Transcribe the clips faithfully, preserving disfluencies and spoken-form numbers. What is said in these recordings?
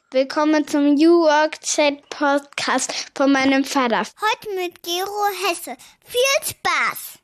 Willkommen zum New Work Chat Podcast von meinem Vater. Heute mit Gero Hesse. Viel Spaß!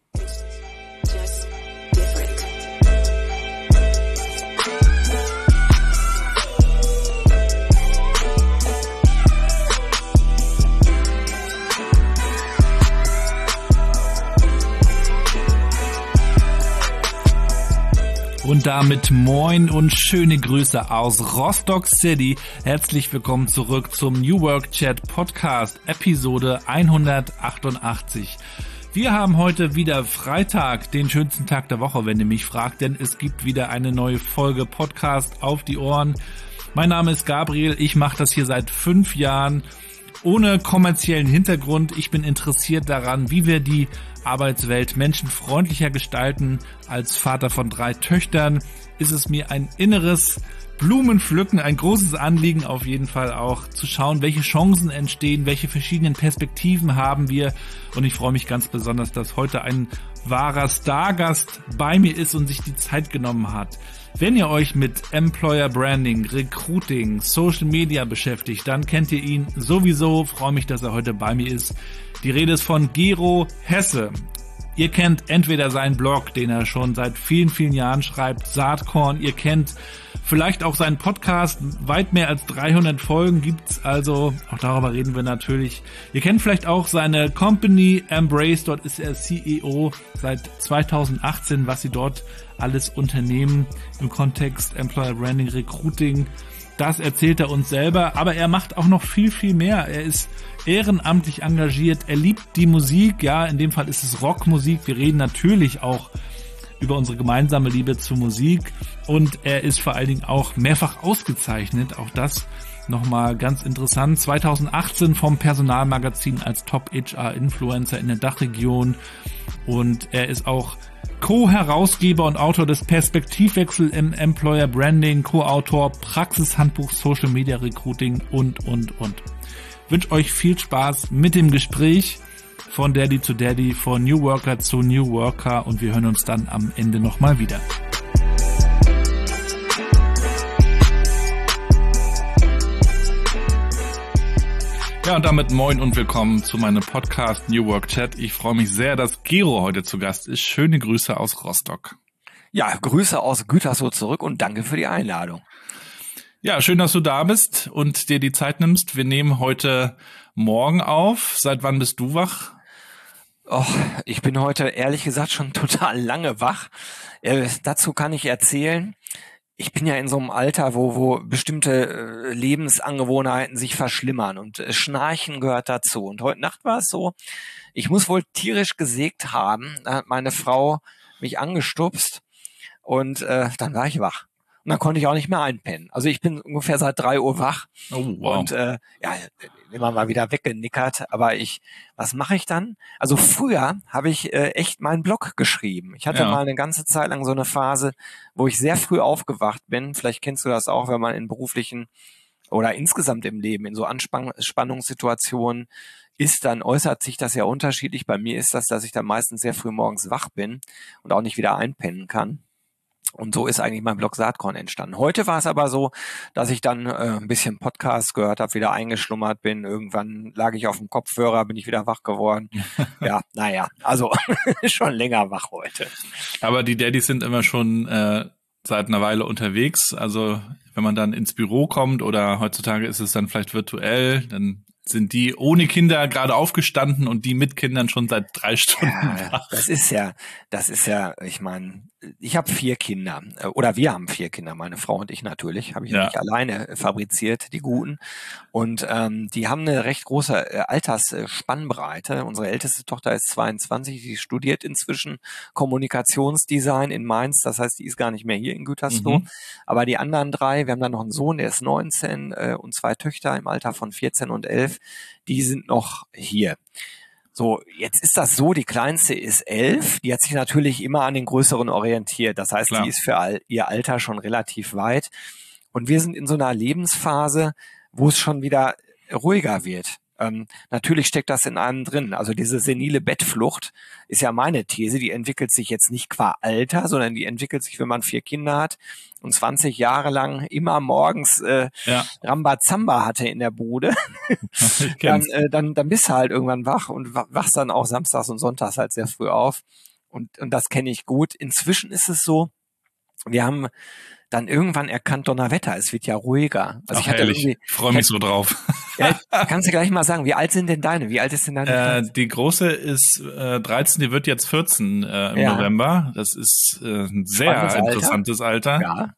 Und damit moin und schöne Grüße aus Rostock City. Herzlich willkommen zurück zum New Work Chat Podcast, Episode hundertachtundachtzig. Wir haben heute wieder Freitag, den schönsten Tag der Woche, wenn ihr mich fragt, denn es gibt wieder eine neue Folge Podcast auf die Ohren. Mein Name ist Gabriel, ich mache das hier seit fünf Jahren ohne kommerziellen Hintergrund. Ich bin interessiert daran, wie wir die Arbeitswelt menschenfreundlicher gestalten. Als Vater von drei Töchtern ist es mir ein inneres Blumenpflücken, ein großes Anliegen auf jeden Fall auch, zu schauen, welche Chancen entstehen, welche verschiedenen Perspektiven haben wir. Und ich freue mich ganz besonders, dass heute ein wahrer Stargast bei mir ist und sich die Zeit genommen hat. Wenn ihr euch mit Employer Branding, Recruiting, Social Media beschäftigt, dann kennt ihr ihn sowieso. Freue mich, dass er heute bei mir ist. Die Rede ist von Gero Hesse. Ihr kennt entweder seinen Blog, den er schon seit vielen, vielen Jahren schreibt, Saatkorn. Ihr kennt vielleicht auch seinen Podcast. Weit mehr als dreihundert Folgen gibt's, also auch darüber reden wir natürlich. Ihr kennt vielleicht auch seine Company Embrace. Dort ist er C E O seit zweitausendachtzehn, was sie dort alles unternehmen im Kontext Employer Branding, Recruiting. Das erzählt er uns selber, aber er macht auch noch viel, viel mehr. Er ist ehrenamtlich engagiert, er liebt die Musik, ja, in dem Fall ist es Rockmusik. Wir reden natürlich auch über unsere gemeinsame Liebe zur Musik und er ist vor allen Dingen auch mehrfach ausgezeichnet, auch das nochmal ganz interessant. zweitausendachtzehn vom Personalmagazin als Top-H R-Influencer in der Dachregion und er ist auch Co-Herausgeber und Autor des Perspektivwechsel im Employer Branding, Co-Autor Praxishandbuch Social Media Recruiting und, und, und. Ich wünsche euch viel Spaß mit dem Gespräch von Daddy zu Daddy, von New Worker zu New Worker und wir hören uns dann am Ende nochmal wieder. Ja, und damit moin und willkommen zu meinem Podcast New Work Chat. Ich freue mich sehr, dass Gero heute zu Gast ist. Schöne Grüße aus Rostock. Ja, Grüße aus Gütersloh zurück und danke für die Einladung. Ja, schön, dass du da bist und dir die Zeit nimmst. Wir nehmen heute Morgen auf. Seit wann bist du wach? Och, ich bin heute ehrlich gesagt schon total lange wach. Äh, dazu kann ich erzählen, ich bin ja in so einem Alter, wo wo bestimmte äh, Lebensangewohnheiten sich verschlimmern und äh, Schnarchen gehört dazu. Und heute Nacht war es so, ich muss wohl tierisch gesägt haben. Da hat meine Frau mich angestupst und äh, dann war ich wach. Und dann konnte ich auch nicht mehr einpennen. Also ich bin ungefähr seit drei Uhr wach. Oh, wow. Und äh, ja, immer mal wieder weggenickert. Aber ich, was mache ich dann? Also früher habe ich äh, echt meinen Blog geschrieben. Ich hatte Ja. mal eine ganze Zeit lang so eine Phase, wo ich sehr früh aufgewacht bin. Vielleicht kennst du das auch, wenn man in beruflichen oder insgesamt im Leben in so Anspannungssituationen ist, dann äußert sich das ja unterschiedlich. Bei mir ist das, dass ich dann meistens sehr früh morgens wach bin und auch nicht wieder einpennen kann. Und so ist eigentlich mein Blog Saatkorn entstanden. Heute war es aber so, dass ich dann äh, ein bisschen Podcast gehört habe, wieder eingeschlummert bin. Irgendwann lag ich auf dem Kopfhörer, bin ich wieder wach geworden. Ja, naja, also schon länger wach heute. Aber die Daddys sind immer schon äh, seit einer Weile unterwegs. Also wenn man dann ins Büro kommt oder heutzutage ist es dann vielleicht virtuell, dann sind die ohne Kinder gerade aufgestanden und die mit Kindern schon seit drei Stunden Ja, wach. das ist ja, das ist ja, ich meine, ich habe vier Kinder oder wir haben vier Kinder, meine Frau und ich natürlich, habe ich ja Ja. nicht alleine fabriziert, die Guten. Und ähm, die haben eine recht große äh, Altersspannbreite. Unsere älteste Tochter ist zweiundzwanzig, die studiert inzwischen Kommunikationsdesign in Mainz, das heißt, die ist gar nicht mehr hier in Gütersloh. Mhm. Aber die anderen drei, wir haben dann noch einen Sohn, der ist neunzehn äh, und zwei Töchter im Alter von vierzehn und elf, die sind noch hier. So, jetzt ist das so, die kleinste ist elf, die hat sich natürlich immer an den Größeren orientiert. Das heißt, Klar. die ist für all, ihr Alter schon relativ weit. Und wir sind in so einer Lebensphase, wo es schon wieder ruhiger wird. Ähm, natürlich steckt das in einem drin. Also diese senile Bettflucht ist ja meine These, die entwickelt sich jetzt nicht qua Alter, sondern die entwickelt sich, wenn man vier Kinder hat und zwanzig Jahre lang immer morgens äh, Ja. Rambazamba hatte in der Bude. Ich dann, kenn's. äh, dann, dann bist du halt irgendwann wach und wa- wachst dann auch samstags und sonntags halt sehr früh auf. Und, und das kenne ich gut. Inzwischen ist es so, wir haben dann irgendwann erkannt, Donnerwetter, es wird ja ruhiger. Also Ach, ich hatte herrlich. irgendwie, Ich freue mich so drauf. ja, kannst du gleich mal sagen, wie alt sind denn deine? Wie alt ist denn deine? Äh, Kleine? die große ist äh, dreizehn, die wird jetzt vierzehn äh, im Ja. November. Das ist äh, ein sehr Spannendes Alter. interessantes Alter. Ja.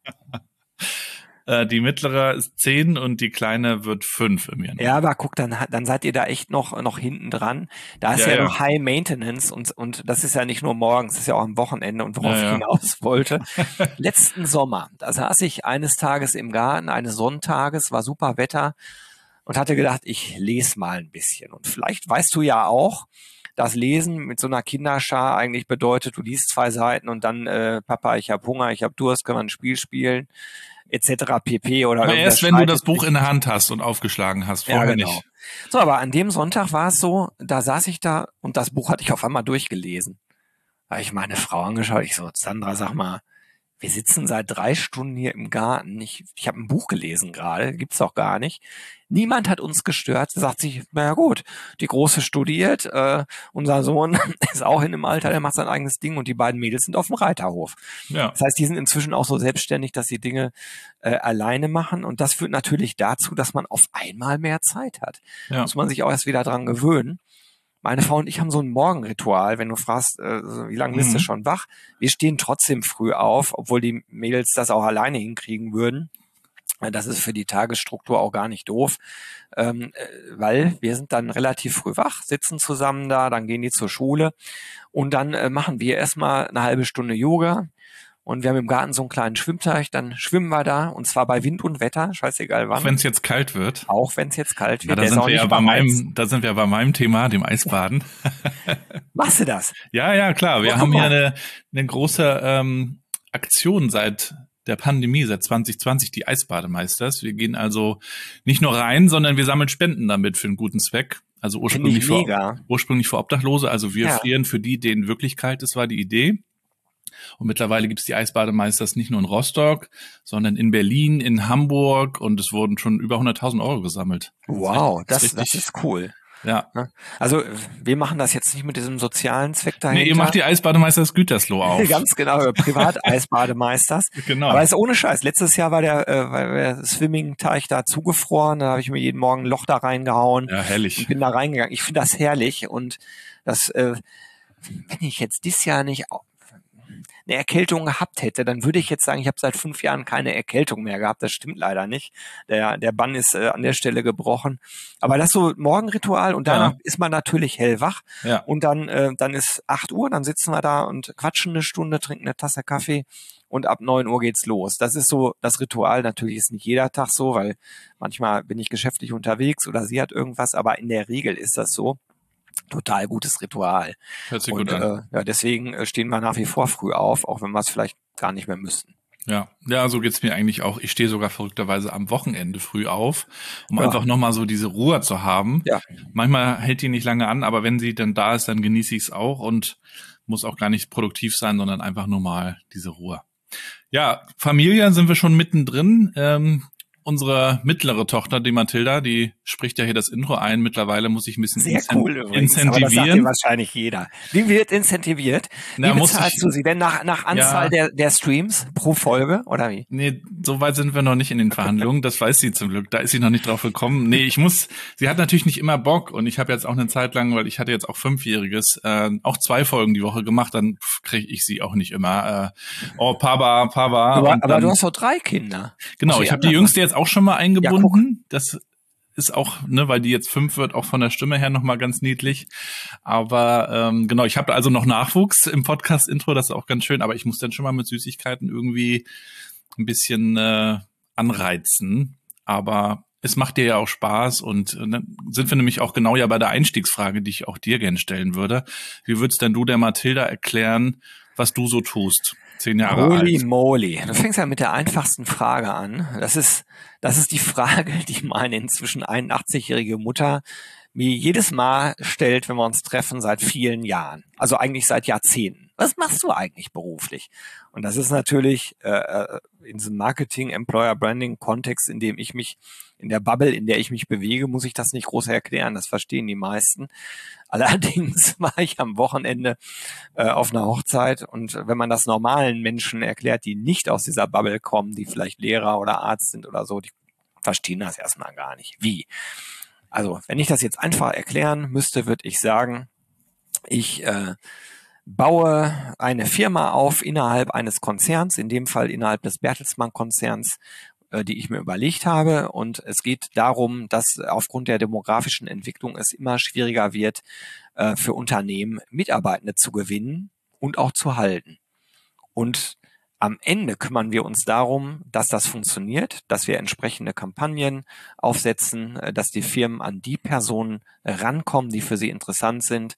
Äh, die mittlere ist zehn und die kleine wird fünf im Januar. Ja, aber guck, dann, dann seid ihr da echt noch, noch hinten dran. Da ist Ja, ja, ja. noch High Maintenance und, und das ist ja nicht nur morgens, das ist ja auch am Wochenende und worauf Ja, ja. ich hinaus wollte. Letzten Sommer, da saß ich eines Tages im Garten, eines Sonntages, war super Wetter und hatte gedacht, ich lese mal ein bisschen. Und vielleicht weißt du ja auch, dass Lesen mit so einer Kinderschar eigentlich bedeutet, du liest zwei Seiten und dann, äh, Papa, ich habe Hunger, ich habe Durst, können wir ein Spiel spielen, et cetera pp. Oder Aber irgendwer erst wenn du streitet das Buch sich. in der Hand hast und aufgeschlagen hast, vorher Ja, genau. nicht. So, aber an dem Sonntag war es so, da saß ich da und das Buch hatte ich auf einmal durchgelesen. Da habe ich meine Frau angeschaut, ich so, Sandra, sag mal, wir sitzen seit drei Stunden hier im Garten. Ich, ich habe ein Buch gelesen gerade, gibt's doch gar nicht. Niemand hat uns gestört. Sie sagt sich, naja gut, die Große studiert, äh, unser Sohn ist auch in dem Alter, der macht sein eigenes Ding und die beiden Mädels sind auf dem Reiterhof. Ja. Das heißt, die sind inzwischen auch so selbstständig, dass sie Dinge äh, alleine machen und das führt natürlich dazu, dass man auf einmal mehr Zeit hat. Ja. Muss man sich auch erst wieder dran gewöhnen. Meine Frau und ich haben so ein Morgenritual, wenn du fragst, äh, wie lange bist du Mhm. schon wach? Wir stehen trotzdem früh auf, obwohl die Mädels das auch alleine hinkriegen würden. Äh, Das ist für die Tagesstruktur auch gar nicht doof, ähm, äh, weil wir sind dann relativ früh wach, sitzen zusammen da, dann gehen die zur Schule und dann äh, machen wir erstmal eine halbe Stunde Yoga. Und wir haben im Garten so einen kleinen Schwimmteich, dann schwimmen wir da und zwar bei Wind und Wetter, scheißegal wann. Auch wenn es jetzt kalt wird. Auch wenn es jetzt kalt Ja, wird. da Der ist sind auch wir ja nicht bei überheizt. meinem, da sind wir bei meinem Thema, dem Eisbaden. Machst du das? Ja, ja, klar. Wir Oh, guck haben hier mal. eine, eine große ähm, Aktion seit der Pandemie, seit zwanzig zwanzig, die Eisbademeisters. Wir gehen also nicht nur rein, sondern wir sammeln Spenden damit für einen guten Zweck. Also Finde ursprünglich ich für, mega. ursprünglich für Obdachlose. Also wir Ja. frieren für die, denen wirklich kalt ist, war die Idee. Und mittlerweile gibt es die Eisbademeisters nicht nur in Rostock, sondern in Berlin, in Hamburg und es wurden schon über hunderttausend Euro gesammelt. Wow, Das das, ist das richtig- ist cool. Ja. Ne? Also wir machen das jetzt nicht mit diesem sozialen Zweck dahinter. Nee, ihr macht die Eisbademeisters Gütersloh auf. Ganz genau, Privateisbademeisters. Genau. Aber ist ohne Scheiß. Letztes Jahr war der, äh, war der Swimming-Teich da zugefroren. Da habe ich mir jeden Morgen ein Loch da reingehauen Ja, herrlich. und bin da reingegangen. Ich finde das herrlich und das, äh, wenn ich jetzt dieses Jahr nicht au- eine Erkältung gehabt hätte, dann würde ich jetzt sagen, ich habe seit fünf Jahren keine Erkältung mehr gehabt. Das stimmt leider nicht. Der, der Bann ist äh, an der Stelle gebrochen. Aber das so Morgenritual und danach Ja. ist man natürlich hellwach. Ja. Und dann, äh, dann ist acht Uhr, dann sitzen wir da und quatschen eine Stunde, trinken eine Tasse Kaffee und ab neun Uhr geht's los. Das ist so das Ritual. Natürlich ist nicht jeder Tag so, weil manchmal bin ich geschäftlich unterwegs oder sie hat irgendwas, aber in der Regel ist das so. Total gutes Ritual. Hört sich Und gut an. äh, ja, deswegen äh, stehen wir nach wie vor früh auf, auch wenn wir es vielleicht gar nicht mehr müssten. Ja, ja, so geht's mir eigentlich auch. Ich stehe sogar verrückterweise am Wochenende früh auf, um Ja. einfach nochmal so diese Ruhe zu haben. Ja. Manchmal hält die nicht lange an, aber wenn sie dann da ist, dann genieße ich es auch und muss auch gar nicht produktiv sein, sondern einfach nur mal diese Ruhe. Ja, Familie sind wir schon mittendrin. Ähm, unsere mittlere Tochter, die Mathilda, die spricht ja hier das Intro ein. Mittlerweile muss ich ein bisschen Sehr incent- cool übrigens, aber das sagt dir incentivieren. wahrscheinlich jeder. Wie wird incentiviert? Na, Wie muss bezahlst ich- du sie denn? Nach, nach Anzahl Ja. der, der Streams pro Folge oder wie? Nee, so weit sind wir noch nicht in den Verhandlungen. Das weiß sie zum Glück. Da ist sie noch nicht drauf gekommen. Nee, ich muss, sie hat natürlich nicht immer Bock und ich habe jetzt auch eine Zeit lang, weil ich hatte jetzt auch Fünfjähriges, äh, auch zwei Folgen die Woche gemacht, dann kriege ich sie auch nicht immer. Äh, oh, Papa, Papa. Aber, und aber dann, du hast doch drei Kinder. genau, Muss ich die habe die anderen Jüngste jetzt auch schon mal eingebunden. Ja, guck. Das ist auch, ne, weil die jetzt fünf wird, auch von der Stimme her nochmal ganz niedlich. Aber ähm, genau, ich habe also noch Nachwuchs im Podcast-Intro, das ist auch ganz schön, aber ich muss dann schon mal mit Süßigkeiten irgendwie ein bisschen äh, anreizen. Aber es macht dir ja auch Spaß und äh, dann sind wir nämlich auch genau ja bei der Einstiegsfrage, die ich auch dir gern stellen würde. Wie würdest denn du der Mathilda erklären, was du so tust? Zehn Jahre Holy alt. moly. Du fängst ja mit der einfachsten Frage an. Das ist, das ist die Frage, die meine inzwischen einundachtzigjährige Mutter mir jedes Mal stellt, wenn wir uns treffen, seit vielen Jahren. Also eigentlich seit Jahrzehnten. Was machst du eigentlich beruflich? Und das ist natürlich äh, in diesem Marketing, Employer Branding Kontext, in dem ich mich, in der Bubble, in der ich mich bewege, muss ich das nicht groß erklären. Das verstehen die meisten. Allerdings war ich am Wochenende äh, auf einer Hochzeit, und wenn man das normalen Menschen erklärt, die nicht aus dieser Bubble kommen, die vielleicht Lehrer oder Arzt sind oder so, die verstehen das erstmal gar nicht. Wie? Also, wenn ich das jetzt einfach erklären müsste, würde ich sagen, ich äh, baue eine Firma auf innerhalb eines Konzerns, in dem Fall innerhalb des Bertelsmann-Konzerns, äh, die ich mir überlegt habe. Und es geht darum, dass aufgrund der demografischen Entwicklung es immer schwieriger wird, äh, für Unternehmen Mitarbeitende zu gewinnen und auch zu halten. Und am Ende kümmern wir uns darum, dass das funktioniert, dass wir entsprechende Kampagnen aufsetzen, dass die Firmen an die Personen rankommen, die für sie interessant sind.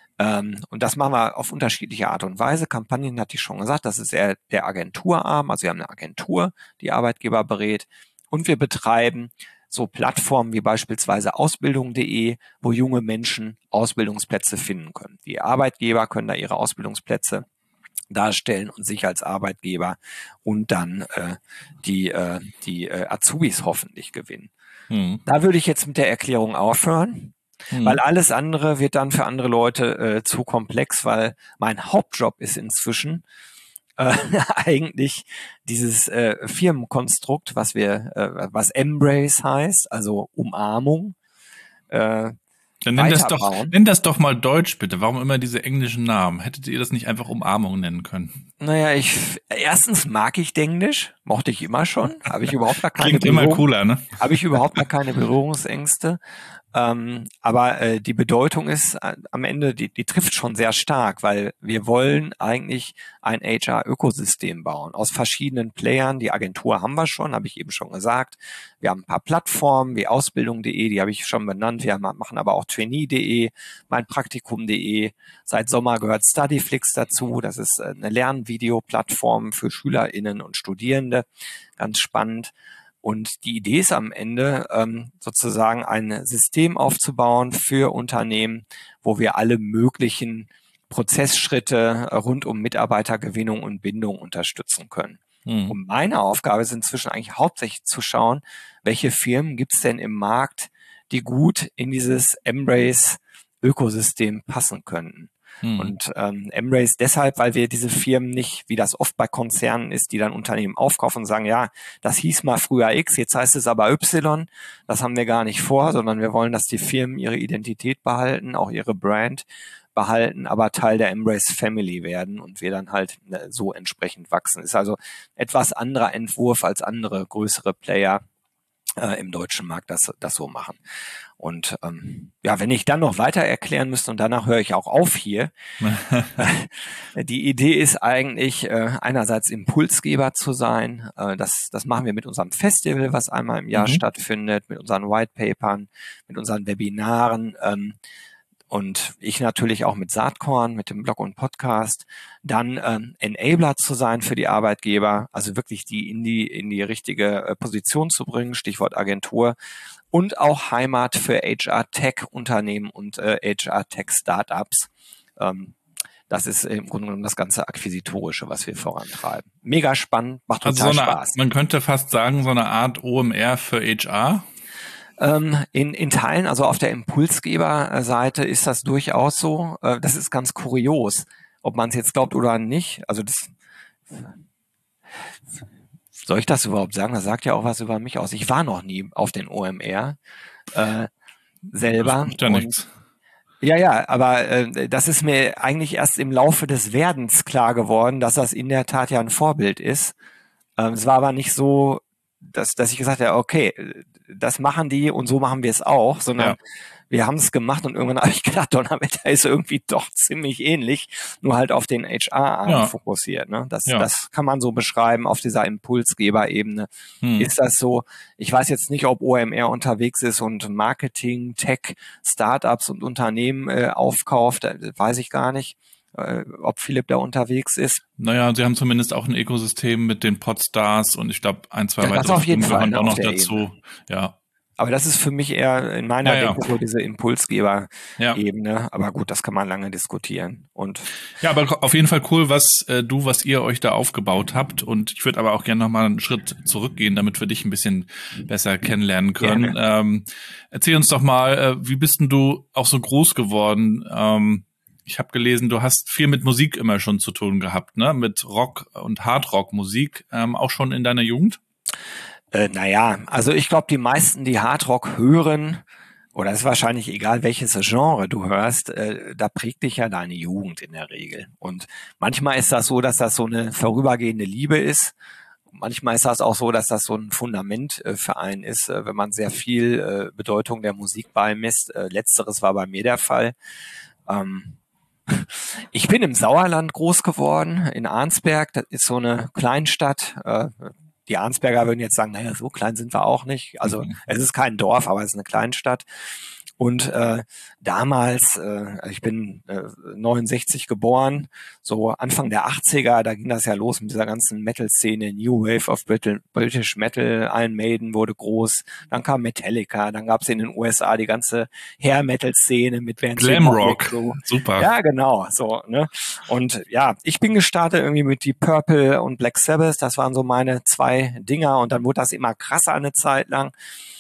Und das machen wir auf unterschiedliche Art und Weise. Kampagnen, hatte ich schon gesagt, das ist eher der Agenturarm. Also wir haben eine Agentur, die Arbeitgeber berät. Und wir betreiben so Plattformen wie beispielsweise Ausbildung punkt de, wo junge Menschen Ausbildungsplätze finden können. Die Arbeitgeber können da ihre Ausbildungsplätze darstellen und sich als Arbeitgeber und dann äh, die äh, die äh, Azubis hoffentlich gewinnen. Hm. Da würde ich jetzt mit der Erklärung aufhören, hm. weil alles andere wird dann für andere Leute äh, zu komplex, weil mein Hauptjob ist inzwischen äh, eigentlich dieses äh, Firmenkonstrukt, was wir, äh, was Embrace heißt, also Umarmung. Äh, Dann nenn das, doch, nenn das doch mal Deutsch, bitte. Warum immer diese englischen Namen? Hättet ihr das nicht einfach Umarmung nennen können? Naja, ich erstens mag ich Englisch, mochte ich immer schon, habe ich überhaupt gar keine Klingt immer cooler, ne? Habe ich überhaupt gar keine Berührungsängste. Ähm, aber äh, die Bedeutung ist äh, am Ende, die, die trifft schon sehr stark, weil wir wollen eigentlich ein H R-Ökosystem bauen aus verschiedenen Playern. Die Agentur haben wir schon, habe ich eben schon gesagt. Wir haben ein paar Plattformen wie Ausbildung punkt de, die habe ich schon benannt. Wir machen aber auch Trainee punkt de, meinpraktikum punkt de. Seit Sommer gehört Studyflix dazu. Das ist eine Lernvideoplattform für SchülerInnen und Studierende. Ganz spannend. Und die Idee ist am Ende, ähm, sozusagen ein System aufzubauen für Unternehmen, wo wir alle möglichen Prozessschritte rund um Mitarbeitergewinnung und Bindung unterstützen können. Mhm. Und meine Aufgabe ist inzwischen eigentlich hauptsächlich zu schauen, welche Firmen gibt es denn im Markt, die gut in dieses Embrace-Ökosystem passen könnten. Hm. Und ähm, Embrace deshalb, weil wir diese Firmen nicht, wie das oft bei Konzernen ist, die dann Unternehmen aufkaufen und sagen, ja, das hieß mal früher X, jetzt heißt es aber Y, das haben wir gar nicht vor, sondern wir wollen, dass die Firmen ihre Identität behalten, auch ihre Brand behalten, aber Teil der Embrace Family werden und wir dann halt ne, so entsprechend wachsen. Ist also etwas anderer Entwurf als andere größere Player äh, im deutschen Markt das, das so machen. Und ähm, ja, wenn ich dann noch weiter erklären müsste, und danach höre ich auch auf hier, die Idee ist eigentlich äh, einerseits Impulsgeber zu sein. Äh, das, das machen wir mit unserem Festival, was einmal im Jahr mhm. stattfindet, mit unseren Whitepapern, mit unseren Webinaren ähm, und ich natürlich auch mit Saatkorn, mit dem Blog und Podcast. Dann ähm, Enabler zu sein für die Arbeitgeber, also wirklich die in die in die richtige äh, Position zu bringen, Stichwort Agentur. Und auch Heimat für H R-Tech-Unternehmen und äh, H R-Tech-Startups. Ähm, das ist im Grunde genommen das ganze Akquisitorische, was wir vorantreiben. Mega spannend, macht total also so eine, Spaß. Man könnte fast sagen, so eine Art O M R für H R? Ähm, in, in Teilen, also auf der Impulsgeberseite ist das durchaus so. Äh, das ist ganz kurios, ob man es jetzt glaubt oder nicht. Also das... Soll ich das überhaupt sagen? Das sagt ja auch was über mich aus. Ich war noch nie auf den O M R äh, selber. Das ja nichts. Ja, ja, aber äh, das ist mir eigentlich erst im Laufe des Werdens klar geworden, dass das in der Tat ja ein Vorbild ist. Ähm, es war aber nicht so, dass, dass ich gesagt habe, okay, das machen die und so machen wir es auch, sondern ja. wir haben es gemacht und irgendwann habe ich gedacht, Donnerwetter ist irgendwie doch ziemlich ähnlich, nur halt auf den H R-Arm ja. fokussiert. Ne? Das, ja. das kann man so beschreiben auf dieser Impulsgeber-Ebene. Hm. Ist das so? Ich weiß jetzt nicht, ob O M R unterwegs ist und Marketing, Tech, Startups und Unternehmen äh, aufkauft, weiß ich gar nicht. Ob Philipp da unterwegs ist. Naja, sie haben zumindest auch ein Ökosystem mit den Podstars und ich glaube ein, zwei ja, weitere Firmen gehören auch noch dazu. Ebene. Ja. Aber das ist für mich eher in meiner Ja, ja. Denke so diese Impulsgeber-Ebene. Ja. Aber gut, das kann man lange diskutieren. Und Ja, aber auf jeden Fall cool, was äh, du, was ihr euch da aufgebaut habt. Und ich würde aber auch gerne nochmal einen Schritt zurückgehen, damit wir dich ein bisschen besser kennenlernen können. Ähm, erzähl uns doch mal, äh, wie bist denn du auch so groß geworden? Ähm, ich habe gelesen, du hast viel mit Musik immer schon zu tun gehabt, ne? Mit Rock- und Hardrock-Musik, ähm, auch schon in deiner Jugend? Äh, naja, also ich glaube, die meisten, die Hardrock hören, oder es ist wahrscheinlich egal, welches Genre du hörst, äh, da prägt dich ja deine Jugend in der Regel. Und manchmal ist das so, dass das so eine vorübergehende Liebe ist. Manchmal ist das auch so, dass das so ein Fundament äh, für einen ist, äh, wenn man sehr viel äh, Bedeutung der Musik beimisst. Äh, letzteres war bei mir der Fall. Ähm, ich bin im Sauerland groß geworden, in Arnsberg. Das ist so eine Kleinstadt. Äh, Die Arnsberger würden jetzt sagen, naja, so klein sind wir auch nicht. Also mhm. es ist kein Dorf, aber es ist eine Kleinstadt. Und äh, damals, äh, ich bin äh, neunundsechzig geboren, so Anfang der achtziger, da ging das ja los mit dieser ganzen Metal-Szene, New Wave of British Metal, Iron Maiden wurde groß, dann kam Metallica, dann gab es in den U S A die ganze Hair-Metal-Szene mit Bands Glamrock, so. Super. Ja, genau, so, ne? Und ja, ich bin gestartet irgendwie mit Deep Purple und Black Sabbath, das waren so meine zwei Dinger und dann wurde das immer krasser eine Zeit lang.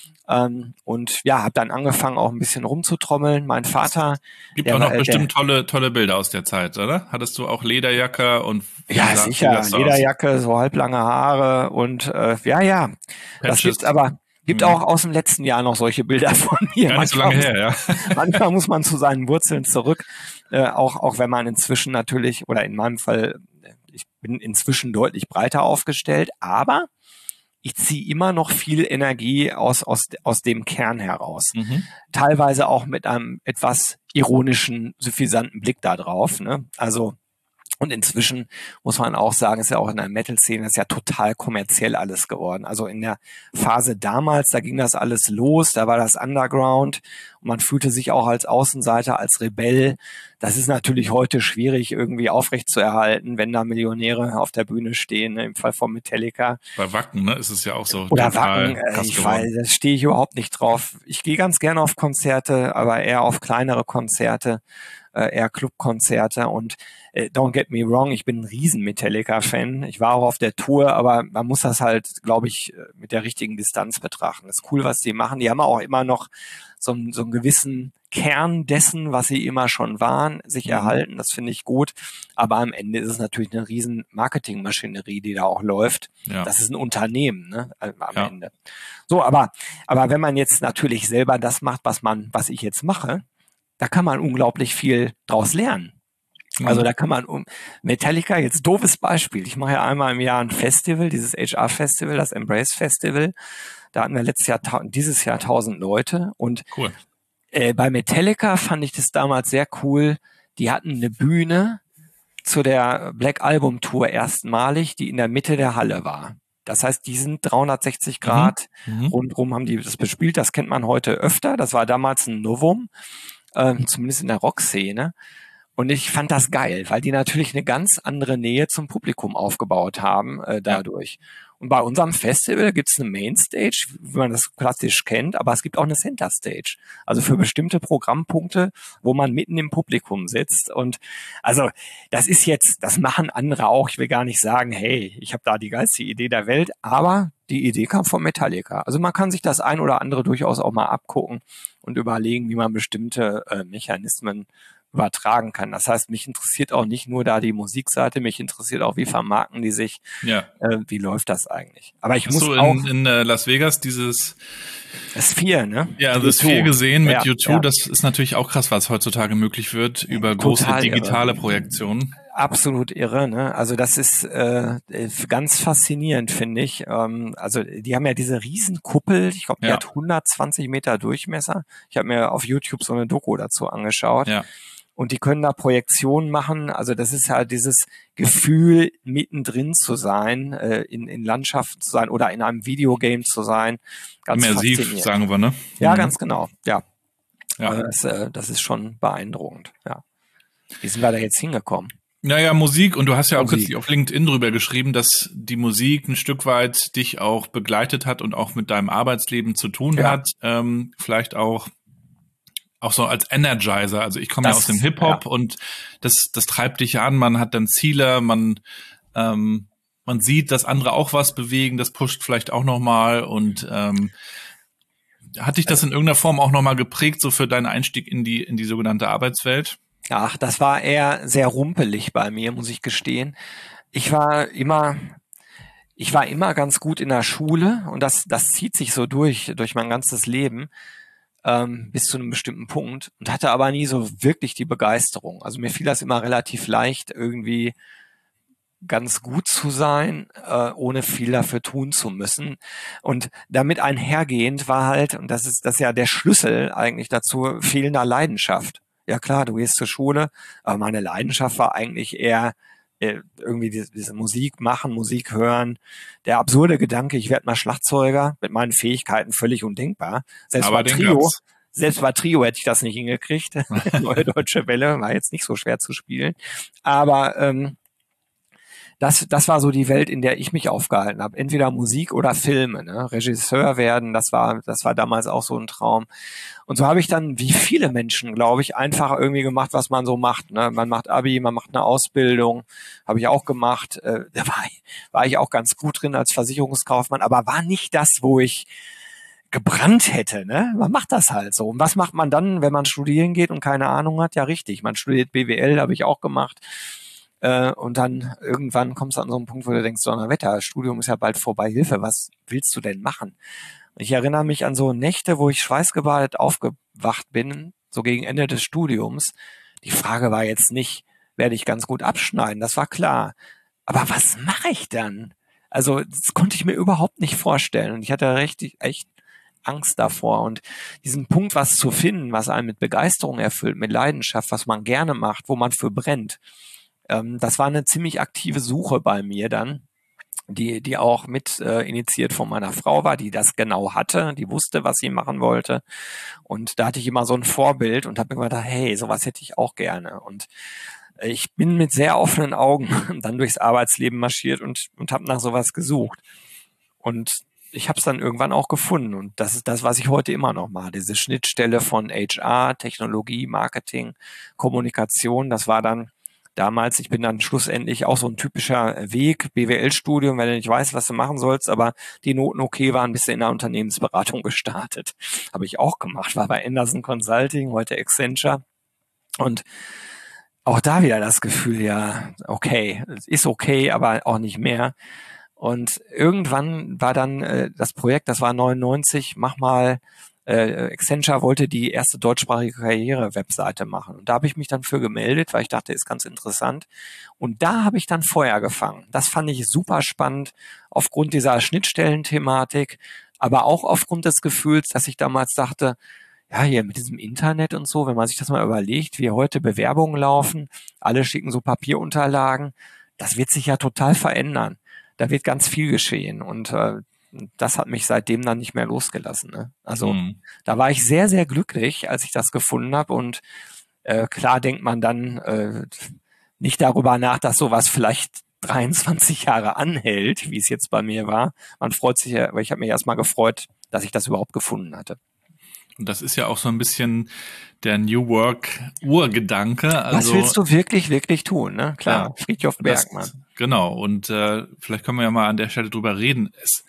Ähm, und ja, habe dann angefangen, auch ein bisschen rumzutrommeln. Mein Vater... Gibt auch noch äh, bestimmt der, tolle tolle Bilder aus der Zeit, oder? Hattest du auch Lederjacke und... Ja, sicher, Lederjacke, so halblange Haare und äh, ja, ja. Patches. Das gibt's aber... Gibt mhm. auch aus dem letzten Jahr noch solche Bilder von mir. Gar nicht so lange her, ja. Manchmal muss man zu seinen Wurzeln zurück, äh, auch auch wenn man inzwischen natürlich, oder in meinem Fall, ich bin inzwischen deutlich breiter aufgestellt, aber ich ziehe immer noch viel Energie aus aus aus dem Kern heraus. Mhm. Teilweise auch mit einem etwas ironischen, suffisanten Blick da drauf, ne? Also und inzwischen muss man auch sagen, ist ja auch in der Metal-Szene ist ja total kommerziell alles geworden. Also in der Phase damals, da ging das alles los, da war das Underground und man fühlte sich auch als Außenseiter, als Rebell. Das ist natürlich heute schwierig irgendwie aufrechtzuerhalten, wenn da Millionäre auf der Bühne stehen, ne, im Fall von Metallica. Bei Wacken, ne, ist es ja auch so. Oder Wacken, äh, ich weiß, da stehe ich überhaupt nicht drauf. Ich gehe ganz gerne auf Konzerte, aber eher auf kleinere Konzerte. Eher Clubkonzerte und äh, don't get me wrong, ich bin ein riesen Metallica-Fan. Ich war auch auf der Tour, aber man muss das halt, glaube ich, mit der richtigen Distanz betrachten. Das ist cool, was die machen. Die haben auch immer noch so, so einen gewissen Kern dessen, was sie immer schon waren, sich mhm. erhalten. Das finde ich gut. Aber am Ende ist es natürlich eine riesen Marketingmaschinerie, die da auch läuft. Ja. Das ist ein Unternehmen, ne, am ja. Ende. So, aber, aber wenn man jetzt natürlich selber das macht, was man, was ich jetzt mache, da kann man unglaublich viel draus lernen. Also da kann man um Metallica, jetzt doofes Beispiel. Ich mache ja einmal im Jahr ein Festival, dieses H R-Festival, das Embrace Festival. Da hatten wir letztes Jahr, dieses Jahr tausend Leute. Und cool. äh, bei Metallica fand ich das damals sehr cool. Die hatten eine Bühne zu der Black Album Tour erstmalig, die in der Mitte der Halle war. Das heißt, die sind dreihundertsechzig Grad mhm. rundrum, haben die das bespielt. Das kennt man heute öfter. Das war damals ein Novum. Ähm, zumindest in der Rockszene. Und ich fand das geil, weil die natürlich eine ganz andere Nähe zum Publikum aufgebaut haben äh, dadurch. Ja. Und bei unserem Festival gibt's eine Mainstage, wie man das klassisch kennt, aber es gibt auch eine Center Stage. Also für bestimmte Programmpunkte, wo man mitten im Publikum sitzt. Und also das ist jetzt, das machen andere auch. Ich will gar nicht sagen, hey, ich habe da die geilste Idee der Welt, aber die Idee kam von Metallica. Also man kann sich das ein oder andere durchaus auch mal abgucken und überlegen, wie man bestimmte äh, Mechanismen übertragen kann. Das heißt, mich interessiert auch nicht nur da die Musikseite, mich interessiert auch, wie vermarkten die sich, ja. äh, wie läuft das eigentlich. Aber ich Hast muss du in, auch... in äh, Las Vegas dieses... Sphere, ne? Ja, das Sphere gesehen mit ja, U zwei, ja. Das ist natürlich auch krass, was heutzutage möglich wird über Total große digitale irre. Projektionen. Absolut irre, ne? Also das ist äh, ganz faszinierend, finde ich. Ähm, also die haben ja diese Riesenkuppel, ich glaube, die ja. hat hundertzwanzig Meter Durchmesser. Ich habe mir auf YouTube so eine Doku dazu angeschaut. Ja. Und die können da Projektionen machen. Also das ist halt dieses Gefühl, mittendrin zu sein, äh, in, in Landschaften zu sein oder in einem Videogame zu sein. Ganz immersiv, sagen wir, ne? Ja, mhm. ganz genau, ja. ja. Also das, äh, das ist schon beeindruckend, ja. Wie sind wir da jetzt hingekommen? Naja, Musik, und du hast ja auch Musik. kürzlich auf LinkedIn drüber geschrieben, dass die Musik ein Stück weit dich auch begleitet hat und auch mit deinem Arbeitsleben zu tun Ja. hat. Ähm, vielleicht auch auch so als Energizer. Also ich komme ja Das- aus dem Hip-Hop ja. und das das treibt dich an, man hat dann Ziele, man ähm, man sieht, dass andere auch was bewegen, das pusht vielleicht auch nochmal. Und ähm, hat dich das in irgendeiner Form auch nochmal geprägt, so für deinen Einstieg in die in die sogenannte Arbeitswelt? Ach, das war eher sehr rumpelig bei mir, muss ich gestehen. Ich war immer, ich war immer ganz gut in der Schule und das, das zieht sich so durch, durch mein ganzes Leben, ähm, bis zu einem bestimmten Punkt und hatte aber nie so wirklich die Begeisterung. Also mir fiel das immer relativ leicht, irgendwie ganz gut zu sein, äh, ohne viel dafür tun zu müssen. Und damit einhergehend war halt, und das ist, das ist ja der Schlüssel eigentlich dazu, fehlender Leidenschaft. Ja klar, du gehst zur Schule, aber meine Leidenschaft war eigentlich eher äh, irgendwie diese, diese Musik machen, Musik hören. Der absurde Gedanke, ich werde mal Schlagzeuger, mit meinen Fähigkeiten völlig undenkbar. Selbst Aber bei den Trio, gab's. selbst bei Trio hätte ich das nicht hingekriegt. Neue Deutsche Welle war jetzt nicht so schwer zu spielen. Aber ähm, das, das war so die Welt, in der ich mich aufgehalten habe. Entweder Musik oder Filme, ne? Regisseur werden, das war, das war damals auch so ein Traum. Und so habe ich dann, wie viele Menschen, glaube ich, einfach irgendwie gemacht, was man so macht. Ne? Man macht Abi, man macht eine Ausbildung, habe ich auch gemacht. Äh, da war ich, war ich auch ganz gut drin als Versicherungskaufmann, aber war nicht das, wo ich gebrannt hätte. Ne? Man macht das halt so. Und was macht man dann, wenn man studieren geht und keine Ahnung hat? Ja, richtig, man studiert B W L, habe ich auch gemacht. Äh, und dann irgendwann kommst du an so einen Punkt, wo du denkst, Donnerwetter, das Studium ist ja bald vorbei, Hilfe, was willst du denn machen? Und ich erinnere mich an so Nächte, wo ich schweißgebadet aufgewacht bin, so gegen Ende des Studiums. Die Frage war jetzt nicht, werde ich ganz gut abschneiden, das war klar. Aber was mache ich dann? Also das konnte ich mir überhaupt nicht vorstellen. Und ich hatte richtig, echt Angst davor. Und diesen Punkt, was zu finden, was einen mit Begeisterung erfüllt, mit Leidenschaft, was man gerne macht, wo man für brennt, das war eine ziemlich aktive Suche bei mir dann, die die auch mit äh, initiiert von meiner Frau war, die das genau hatte, die wusste, was sie machen wollte. Und da hatte ich immer so ein Vorbild und habe mir gedacht, hey, sowas hätte ich auch gerne. Und ich bin mit sehr offenen Augen dann durchs Arbeitsleben marschiert und und habe nach sowas gesucht. Und ich habe es dann irgendwann auch gefunden. Und das ist das, was ich heute immer noch mache. Diese Schnittstelle von H R, Technologie, Marketing, Kommunikation, das war dann damals, ich bin dann schlussendlich auch so ein typischer Weg, B W L-Studium, wenn du nicht weißt, was du machen sollst, aber die Noten okay waren, bist du in der Unternehmensberatung gestartet. Habe ich auch gemacht, war bei Anderson Consulting, heute Accenture. Und auch da wieder das Gefühl, ja, okay, es ist okay, aber auch nicht mehr. Und irgendwann war dann äh, das Projekt, das war neunundneunzig, mach mal, Äh, Accenture wollte die erste deutschsprachige Karriere-Webseite machen. Und da habe ich mich dann für gemeldet, weil ich dachte, ist ganz interessant. Und da habe ich dann Feuer gefangen. Das fand ich super spannend aufgrund dieser Schnittstellenthematik, aber auch aufgrund des Gefühls, dass ich damals dachte, ja, hier mit diesem Internet und so, wenn man sich das mal überlegt, wie heute Bewerbungen laufen, alle schicken so Papierunterlagen, das wird sich ja total verändern. Da wird ganz viel geschehen. Und äh, das hat mich seitdem dann nicht mehr losgelassen. Ne? Also mhm. da war ich sehr, sehr glücklich, als ich das gefunden habe. Und äh, klar denkt man dann äh, nicht darüber nach, dass sowas vielleicht dreiundzwanzig Jahre anhält, wie es jetzt bei mir war. Man freut sich ja, aber ich habe mich erstmal gefreut, dass ich das überhaupt gefunden hatte. Und das ist ja auch so ein bisschen der New Work Urgedanke. Also, was willst du wirklich, wirklich tun? Ne? Klar, ja, Friedhof Bergmann. Das, genau, und äh, vielleicht können wir ja mal an der Stelle drüber reden. Es,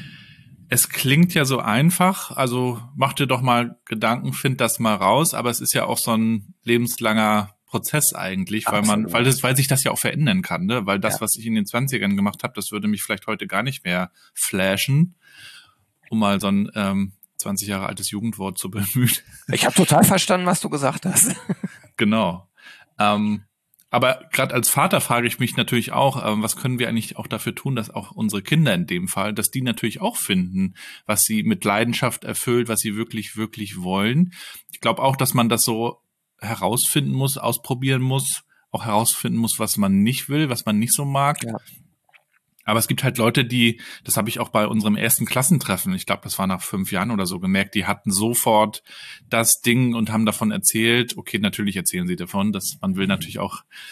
es klingt ja so einfach, also mach dir doch mal Gedanken, find das mal raus, aber es ist ja auch so ein lebenslanger Prozess eigentlich, weil Absolut. man, weil das, weil sich das ja auch verändern kann, ne? Weil das, ja. was ich in den zwanzigern gemacht habe, das würde mich vielleicht heute gar nicht mehr flashen, um mal so ein ähm, zwanzig Jahre altes Jugendwort zu bemühen. Ich habe total verstanden, was du gesagt hast. Genau. Ähm, aber gerade als Vater frage ich mich natürlich auch, ähm, was können wir eigentlich auch dafür tun, dass auch unsere Kinder in dem Fall, dass die natürlich auch finden, was sie mit Leidenschaft erfüllt, was sie wirklich, wirklich wollen. Ich glaube auch, dass man das so herausfinden muss, ausprobieren muss, auch herausfinden muss, was man nicht will, was man nicht so mag. Ja. Aber es gibt halt Leute, die, das habe ich auch bei unserem ersten Klassentreffen, ich glaube, das war nach fünf Jahren oder so, gemerkt, die hatten sofort das Ding und haben davon erzählt. Okay, natürlich erzählen sie davon, dass man will natürlich auch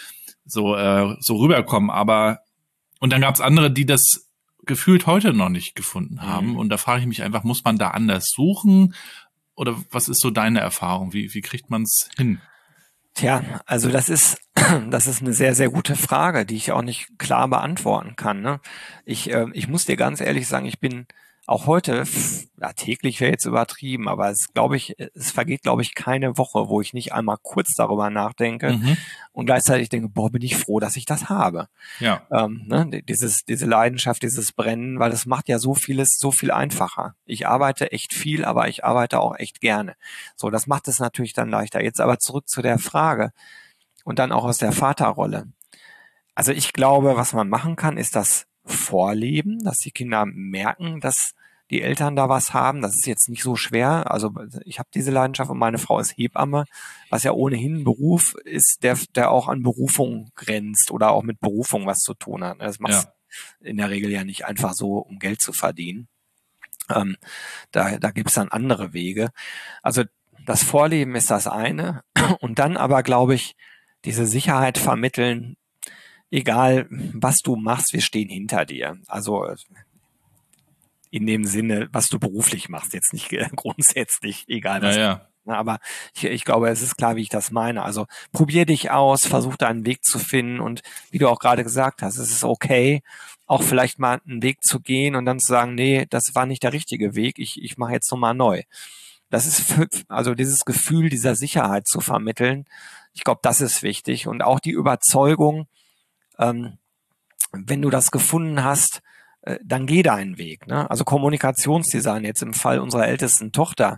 so, äh, so rüberkommen. Aber, und dann gab es andere, die das gefühlt heute noch nicht gefunden haben. Mhm. Und da frage ich mich einfach, muss man da anders suchen? Oder was ist so deine Erfahrung? Wie, wie kriegt man es hin? Tja, also das ist, das ist eine sehr, sehr gute Frage, die ich auch nicht klar beantworten kann. Ne? Ich, äh, ich muss dir ganz ehrlich sagen, ich bin auch heute, ja, täglich wäre jetzt übertrieben, aber es glaube ich, es vergeht, glaube ich, keine Woche, wo ich nicht einmal kurz darüber nachdenke mhm. und gleichzeitig denke, boah, bin ich froh, dass ich das habe. Ja. Ähm, ne, dieses, diese Leidenschaft, dieses Brennen, weil das macht ja so vieles so viel einfacher. Ich arbeite echt viel, aber ich arbeite auch echt gerne. So, das macht es natürlich dann leichter. Jetzt aber zurück zu der Frage und dann auch aus der Vaterrolle. Also ich glaube, was man machen kann, ist das Vorleben, dass die Kinder merken, dass die Eltern da was haben. Das ist jetzt nicht so schwer. Also ich habe diese Leidenschaft und meine Frau ist Hebamme, was ja ohnehin ein Beruf ist, der, der auch an Berufung grenzt oder auch mit Berufung was zu tun hat. Das macht ja in der Regel ja nicht einfach so, um Geld zu verdienen. Ähm, da da gibt es dann andere Wege. Also das Vorleben ist das eine. Und dann aber, glaube ich, diese Sicherheit vermitteln, egal was du machst, wir stehen hinter dir. Also in dem Sinne, was du beruflich machst, jetzt nicht grundsätzlich, egal was. Ja, ja. Aber ich, ich glaube, es ist klar, wie ich das meine. Also probier dich aus, versuch deinen Weg zu finden und wie du auch gerade gesagt hast, es ist okay, auch vielleicht mal einen Weg zu gehen und dann zu sagen, nee, das war nicht der richtige Weg, ich, ich mache jetzt nochmal neu. Das ist für, also dieses Gefühl dieser Sicherheit zu vermitteln, ich glaube, das ist wichtig und auch die Überzeugung, ähm, wenn du das gefunden hast, äh, dann geh deinen Weg. Ne? Also Kommunikationsdesign jetzt im Fall unserer ältesten Tochter.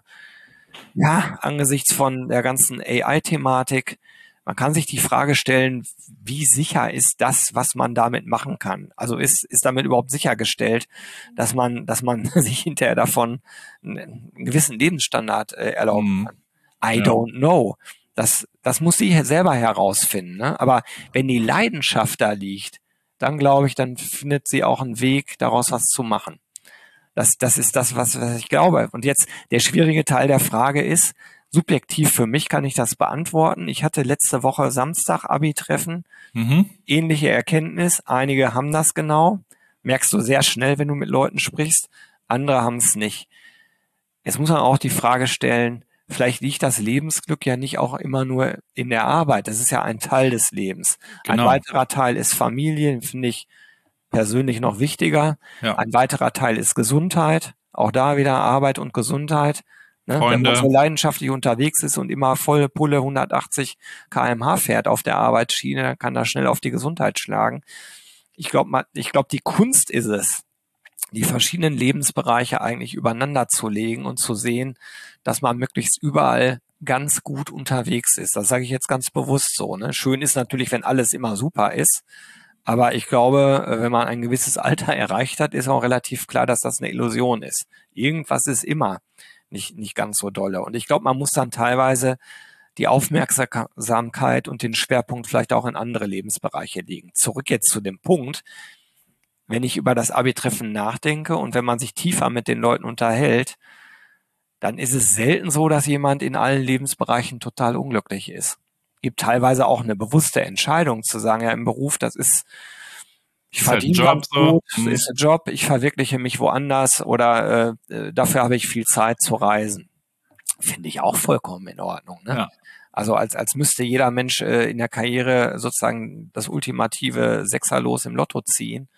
Ja, angesichts von der ganzen A I-Thematik, man kann sich die Frage stellen, wie sicher ist das, was man damit machen kann? Also ist, ist damit überhaupt sichergestellt, dass man, dass man sich hinterher davon einen gewissen Lebensstandard äh, erlauben kann? I ja. don't know. Das, das muss sie selber herausfinden. Ne? Aber wenn die Leidenschaft da liegt, dann glaube ich, dann findet sie auch einen Weg, daraus was zu machen. Das, das ist das, was, was ich glaube. Und jetzt der schwierige Teil der Frage ist, subjektiv für mich kann ich das beantworten. Ich hatte letzte Woche Samstag Abi-Treffen, mhm. ähnliche Erkenntnis. Einige haben das genau. Merkst du sehr schnell, wenn du mit Leuten sprichst. Andere haben es nicht. Jetzt muss man auch die Frage stellen, vielleicht liegt das Lebensglück ja nicht auch immer nur in der Arbeit. Das ist ja ein Teil des Lebens. Genau. Ein weiterer Teil ist Familie, finde ich persönlich noch wichtiger. Ja. Ein weiterer Teil ist Gesundheit. Auch da wieder Arbeit und Gesundheit. Ne? Wenn man so leidenschaftlich unterwegs ist und immer volle Pulle hundertachtzig Kilometer pro Stunde fährt auf der Arbeitsschiene, dann kann das schnell auf die Gesundheit schlagen. Ich glaube, ich glaube, die Kunst ist es, die verschiedenen Lebensbereiche eigentlich übereinander zu legen und zu sehen, dass man möglichst überall ganz gut unterwegs ist. Das sage ich jetzt ganz bewusst so. Ne? Schön ist natürlich, wenn alles immer super ist. Aber ich glaube, wenn man ein gewisses Alter erreicht hat, ist auch relativ klar, dass das eine Illusion ist. Irgendwas ist immer nicht, nicht ganz so dolle. Und ich glaube, man muss dann teilweise die Aufmerksamkeit und den Schwerpunkt vielleicht auch in andere Lebensbereiche legen. Zurück jetzt zu dem Punkt, wenn ich über das Abi-Treffen nachdenke und wenn man sich tiefer mit den Leuten unterhält, dann ist es selten so, dass jemand in allen Lebensbereichen total unglücklich ist. Gibt teilweise auch eine bewusste Entscheidung zu sagen, ja, im Beruf, das ist, ich verdiene ganz gut, das ist ein Job, ich verwirkliche mich woanders oder äh, dafür habe ich viel Zeit zu reisen. Finde ich auch vollkommen in Ordnung. Ne? Ja. Also als als müsste jeder Mensch äh, in der Karriere sozusagen das ultimative Sechserlos im Lotto ziehen.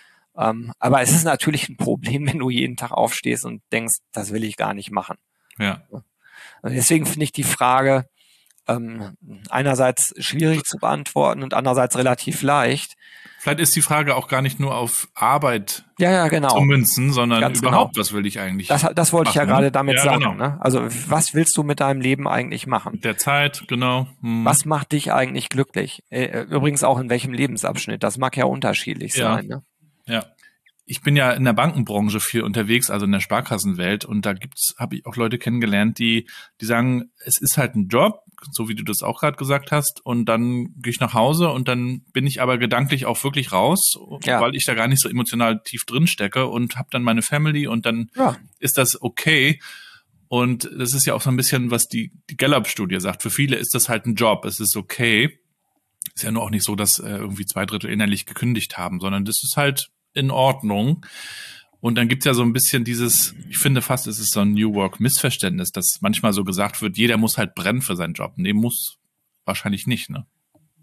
Ähm, aber es ist natürlich ein Problem, wenn du jeden Tag aufstehst und denkst, das will ich gar nicht machen. Ja. Und deswegen finde ich die Frage ähm, einerseits schwierig zu beantworten und andererseits relativ leicht. Vielleicht ist die Frage auch gar nicht nur auf Arbeit ja, ja, genau. zu münzen, sondern Ganz überhaupt, genau. Was will ich eigentlich Das, das wollte machen, ich ja gerade damit ja, sagen. Genau. Ne? Also was willst du mit deinem Leben eigentlich machen? Mit der Zeit, genau. Hm. Was macht dich eigentlich glücklich? Übrigens auch in welchem Lebensabschnitt. Das mag ja unterschiedlich ja. sein. Ne? Ja. Ich bin ja in der Bankenbranche viel unterwegs, also in der Sparkassenwelt, und da gibt's, habe ich auch Leute kennengelernt, die, die sagen, es ist halt ein Job, so wie du das auch gerade gesagt hast, und dann gehe ich nach Hause und dann bin ich aber gedanklich auch wirklich raus, ja. weil ich da gar nicht so emotional tief drin stecke und habe dann meine Family und dann ja. ist das okay. Und das ist ja auch so ein bisschen, was die, die Gallup-Studie sagt. Für viele ist das halt ein Job, es ist okay. Ist ja nur auch nicht so, dass äh, irgendwie zwei Drittel innerlich gekündigt haben, sondern das ist halt in Ordnung. Und dann gibt's ja so ein bisschen dieses, ich finde fast, es ist so ein New Work-Missverständnis, dass manchmal so gesagt wird, jeder muss halt brennen für seinen Job. Nee, muss wahrscheinlich nicht, ne?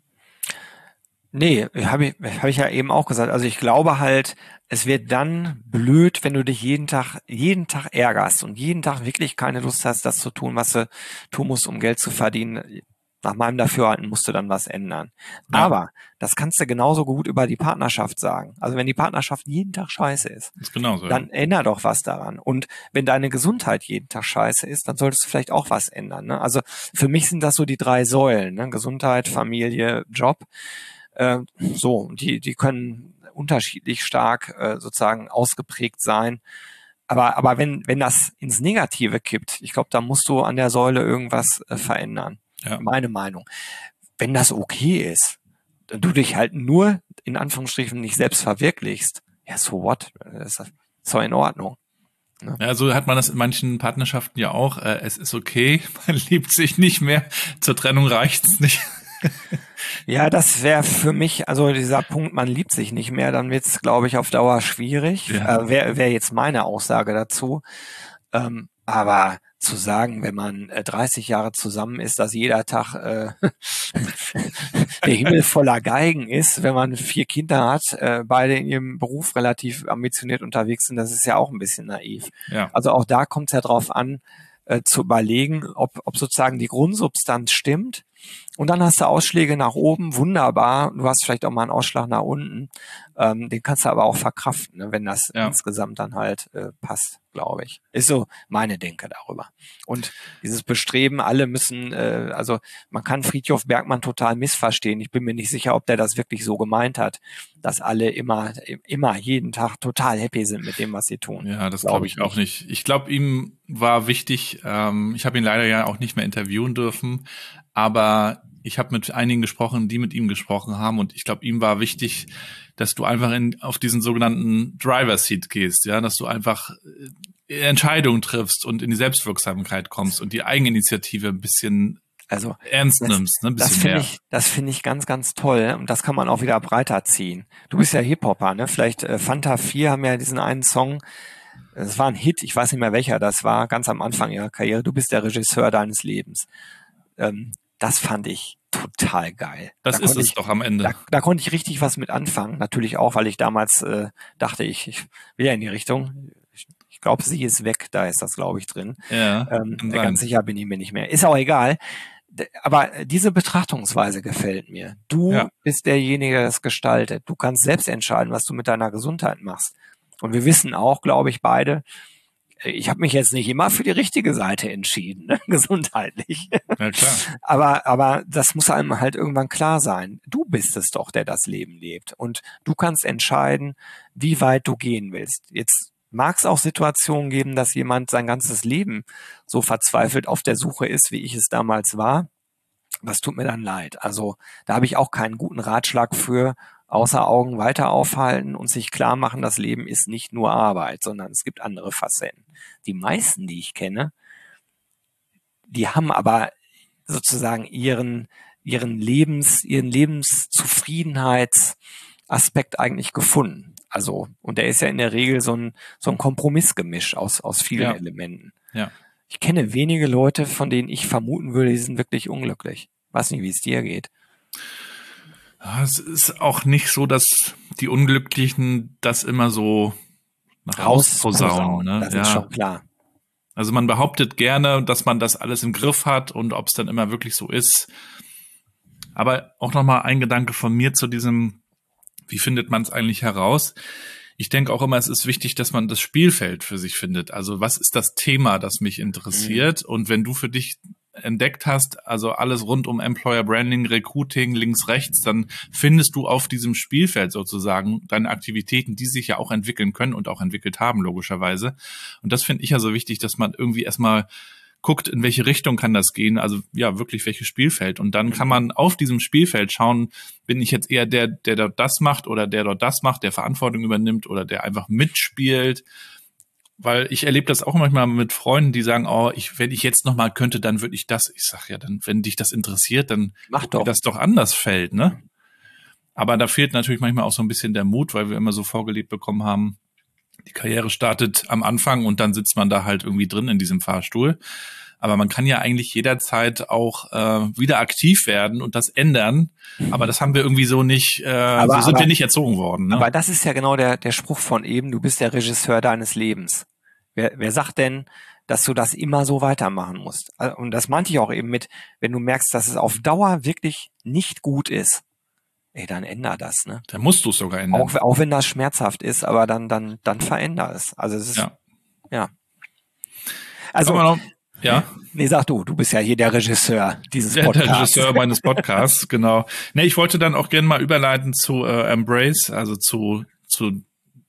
Nee, habe ich, hab ich ja eben auch gesagt. Also ich glaube halt, es wird dann blöd, wenn du dich jeden Tag, jeden Tag ärgerst und jeden Tag wirklich keine Lust hast, das zu tun, was du tun musst, um Geld zu verdienen. Nach meinem Dafürhalten musst du dann was ändern. Ja. Aber das kannst du genauso gut über die Partnerschaft sagen. Also wenn die Partnerschaft jeden Tag scheiße ist, ist genauso, dann ja. änder doch was daran. Und wenn deine Gesundheit jeden Tag scheiße ist, dann solltest du vielleicht auch was ändern. Ne? Also für mich sind das so die drei Säulen, ne? Gesundheit, Familie, Job. Äh, so, die, die können unterschiedlich stark äh, sozusagen ausgeprägt sein. Aber, aber wenn, wenn das ins Negative kippt, ich glaube, da musst du an der Säule irgendwas äh, verändern. Ja. Meine Meinung. Wenn das okay ist, du dich halt nur in Anführungsstrichen nicht selbst verwirklichst, ja, so what? Das ist so in Ordnung. Ne? Ja, so hat man das in manchen Partnerschaften ja auch. Äh, es ist okay, man liebt sich nicht mehr, zur Trennung reicht's nicht. Ja, das wäre für mich, also dieser Punkt, man liebt sich nicht mehr, dann wird's, glaube ich, auf Dauer schwierig. Ja. Äh, wäre wär jetzt meine Aussage dazu. Ähm, aber zu sagen, wenn man äh, dreißig Jahre zusammen ist, dass jeder Tag äh, der Himmel voller Geigen ist, wenn man vier Kinder hat, äh, beide in ihrem Beruf relativ ambitioniert unterwegs sind, das ist ja auch ein bisschen naiv. Ja. Also auch da kommt es ja drauf an, äh, zu überlegen, ob, ob sozusagen die Grundsubstanz stimmt. Und dann hast du Ausschläge nach oben, wunderbar. Du hast vielleicht auch mal einen Ausschlag nach unten. Ähm, den kannst du aber auch verkraften, ne, wenn das Ja. insgesamt dann halt äh, passt, glaube ich. Ist so meine Denke darüber. Und dieses Bestreben, alle müssen, äh, also man kann Friedhof Bergmann total missverstehen. Ich bin mir nicht sicher, ob der das wirklich so gemeint hat, dass alle immer, immer jeden Tag total happy sind mit dem, was sie tun. Ja, das Glaub glaube ich auch nicht. Ich glaube, ihm war wichtig, ähm, ich habe ihn leider ja auch nicht mehr interviewen dürfen, aber ich habe mit einigen gesprochen, die mit ihm gesprochen haben, und ich glaube, ihm war wichtig, dass du einfach in, auf diesen sogenannten Driver Seat gehst, ja, dass du einfach äh, Entscheidungen triffst und in die Selbstwirksamkeit kommst und die Eigeninitiative ein bisschen Also ernst das, nimmst, ne, ein das bisschen finde mehr. ich, das finde ich ganz, ganz toll. Und das kann man auch wieder breiter ziehen. Du bist ja Hip-Hopper, ne? Vielleicht äh, Fanta vier haben ja diesen einen Song. Es war ein Hit, ich weiß nicht mehr welcher das war, ganz am Anfang ihrer Karriere. Du bist der Regisseur deines Lebens. Ähm, das fand ich total geil. Das Da ist konnte es ich, doch am Ende. Da, da konnte ich richtig was mit anfangen. Natürlich auch, weil ich damals äh, dachte, ich, ich will ja in die Richtung. Ich, ich glaube, sie ist weg. Da ist das, glaube ich, drin. Ja, Ähm, kann sein. ganz sicher bin ich mir nicht mehr. Ist auch egal. D- Aber diese Betrachtungsweise gefällt mir. Du Ja. bist derjenige, der das gestaltet. Du kannst selbst entscheiden, was du mit deiner Gesundheit machst. Und wir wissen auch, glaube ich, beide, ich habe mich jetzt nicht immer für die richtige Seite entschieden, ne? Gesundheitlich. Ja, klar. Aber, aber das muss einem halt irgendwann klar sein. Du bist es doch, der das Leben lebt. Und du kannst entscheiden, wie weit du gehen willst. Jetzt mag es auch Situationen geben, dass jemand sein ganzes Leben so verzweifelt auf der Suche ist, wie ich es damals war. Das tut mir dann leid. Also da habe ich auch keinen guten Ratschlag für, außer Augen weiter aufhalten und sich klar machen, das Leben ist nicht nur Arbeit, sondern es gibt andere Facetten. Die meisten, die ich kenne, die haben aber sozusagen ihren, ihren Lebens, ihren Lebenszufriedenheitsaspekt eigentlich gefunden. Also, und der ist ja in der Regel so ein, so ein Kompromissgemisch aus, aus vielen Ja. Elementen. Ja. Ich kenne wenige Leute, von denen ich vermuten würde, die sind wirklich unglücklich. Weiß nicht, wie es dir geht. Ja, es ist auch nicht so, dass die Unglücklichen das immer so nach außen posaunen. Ne? Das Ja. ist schon klar. Also man behauptet gerne, dass man das alles im Griff hat, und ob es dann immer wirklich so ist. Aber auch nochmal ein Gedanke von mir zu diesem, wie findet man es eigentlich heraus? Ich denke auch immer, es ist wichtig, dass man das Spielfeld für sich findet. Also was ist das Thema, das mich interessiert? Mhm. Und wenn du für dich entdeckt hast, also alles rund um Employer Branding, Recruiting, links, rechts, dann findest du auf diesem Spielfeld sozusagen deine Aktivitäten, die sich ja auch entwickeln können und auch entwickelt haben, logischerweise. Und das finde ich ja so wichtig, dass man irgendwie erstmal guckt, in welche Richtung kann das gehen, also ja, wirklich welches Spielfeld. Und dann kann man auf diesem Spielfeld schauen, bin ich jetzt eher der, der dort das macht oder der dort das macht, der Verantwortung übernimmt oder der einfach mitspielt. Weil ich erlebe das auch manchmal mit Freunden, die sagen, oh, ich, wenn ich jetzt noch mal könnte, dann würde ich das. Ich sag ja, dann, wenn dich das interessiert, dann mach guck doch. dir das doch anders fällt, ne? Aber da fehlt natürlich manchmal auch so ein bisschen der Mut, weil wir immer so vorgelebt bekommen haben, die Karriere startet am Anfang und dann sitzt man da halt irgendwie drin in diesem Fahrstuhl. Aber man kann ja eigentlich jederzeit auch äh, wieder aktiv werden und das ändern. Aber das haben wir irgendwie so nicht, äh, aber, so sind aber, wir nicht erzogen worden. Ne? Aber das ist ja genau der, der Spruch von eben, du bist der Regisseur deines Lebens. Wer, wer sagt denn, dass du das immer so weitermachen musst? Und das meinte ich auch eben mit, wenn du merkst, dass es auf Dauer wirklich nicht gut ist, ey, dann änder das, ne? Dann musst du es sogar ändern. Auch, auch wenn das schmerzhaft ist, aber dann, dann, dann veränder es. Also es ist, ja. ja. Also, noch, ja. Nee, sag du, du bist ja hier der Regisseur dieses der, Podcasts. Der Regisseur meines Podcasts, genau. Nee, ich wollte dann auch gerne mal überleiten zu äh, Embrace, also zu, zu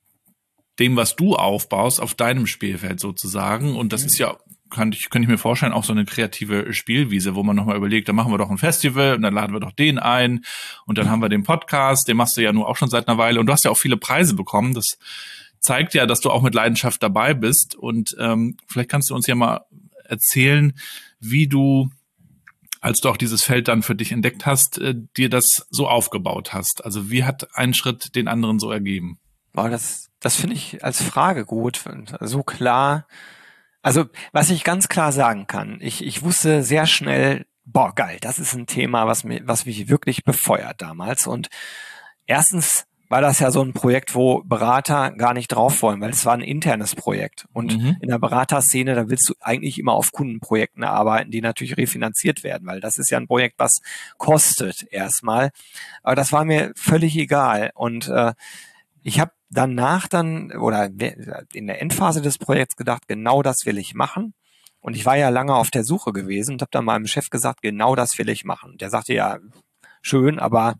dem, was du aufbaust auf deinem Spielfeld sozusagen. Und das mhm. ist ja, kann ich, könnte ich mir vorstellen, auch so eine kreative Spielwiese, wo man nochmal überlegt, dann machen wir doch ein Festival und dann laden wir doch den ein und dann haben wir den Podcast, den machst du ja nur auch schon seit einer Weile und du hast ja auch viele Preise bekommen. Das zeigt ja, dass du auch mit Leidenschaft dabei bist und ähm, vielleicht kannst du uns ja mal erzählen, wie du, als du auch dieses Feld dann für dich entdeckt hast, äh, dir das so aufgebaut hast. Also wie hat ein Schritt den anderen so ergeben? Boah, das, das finde ich als Frage gut, so klar. Also was ich ganz klar sagen kann, ich, ich wusste sehr schnell, boah, geil, das ist ein Thema, was mich, was mich wirklich befeuert damals. Und erstens war das ja so ein Projekt, wo Berater gar nicht drauf wollen, weil es war ein internes Projekt. Und mhm. in der Beraterszene, da willst du eigentlich immer auf Kundenprojekten arbeiten, die natürlich refinanziert werden, weil das ist ja ein Projekt, was kostet erstmal. Aber das war mir völlig egal. Und äh, ich habe danach dann, oder in der Endphase des Projekts gedacht, genau das will ich machen. Und ich war ja lange auf der Suche gewesen und habe dann meinem Chef gesagt, genau das will ich machen. Der sagte, ja, schön, aber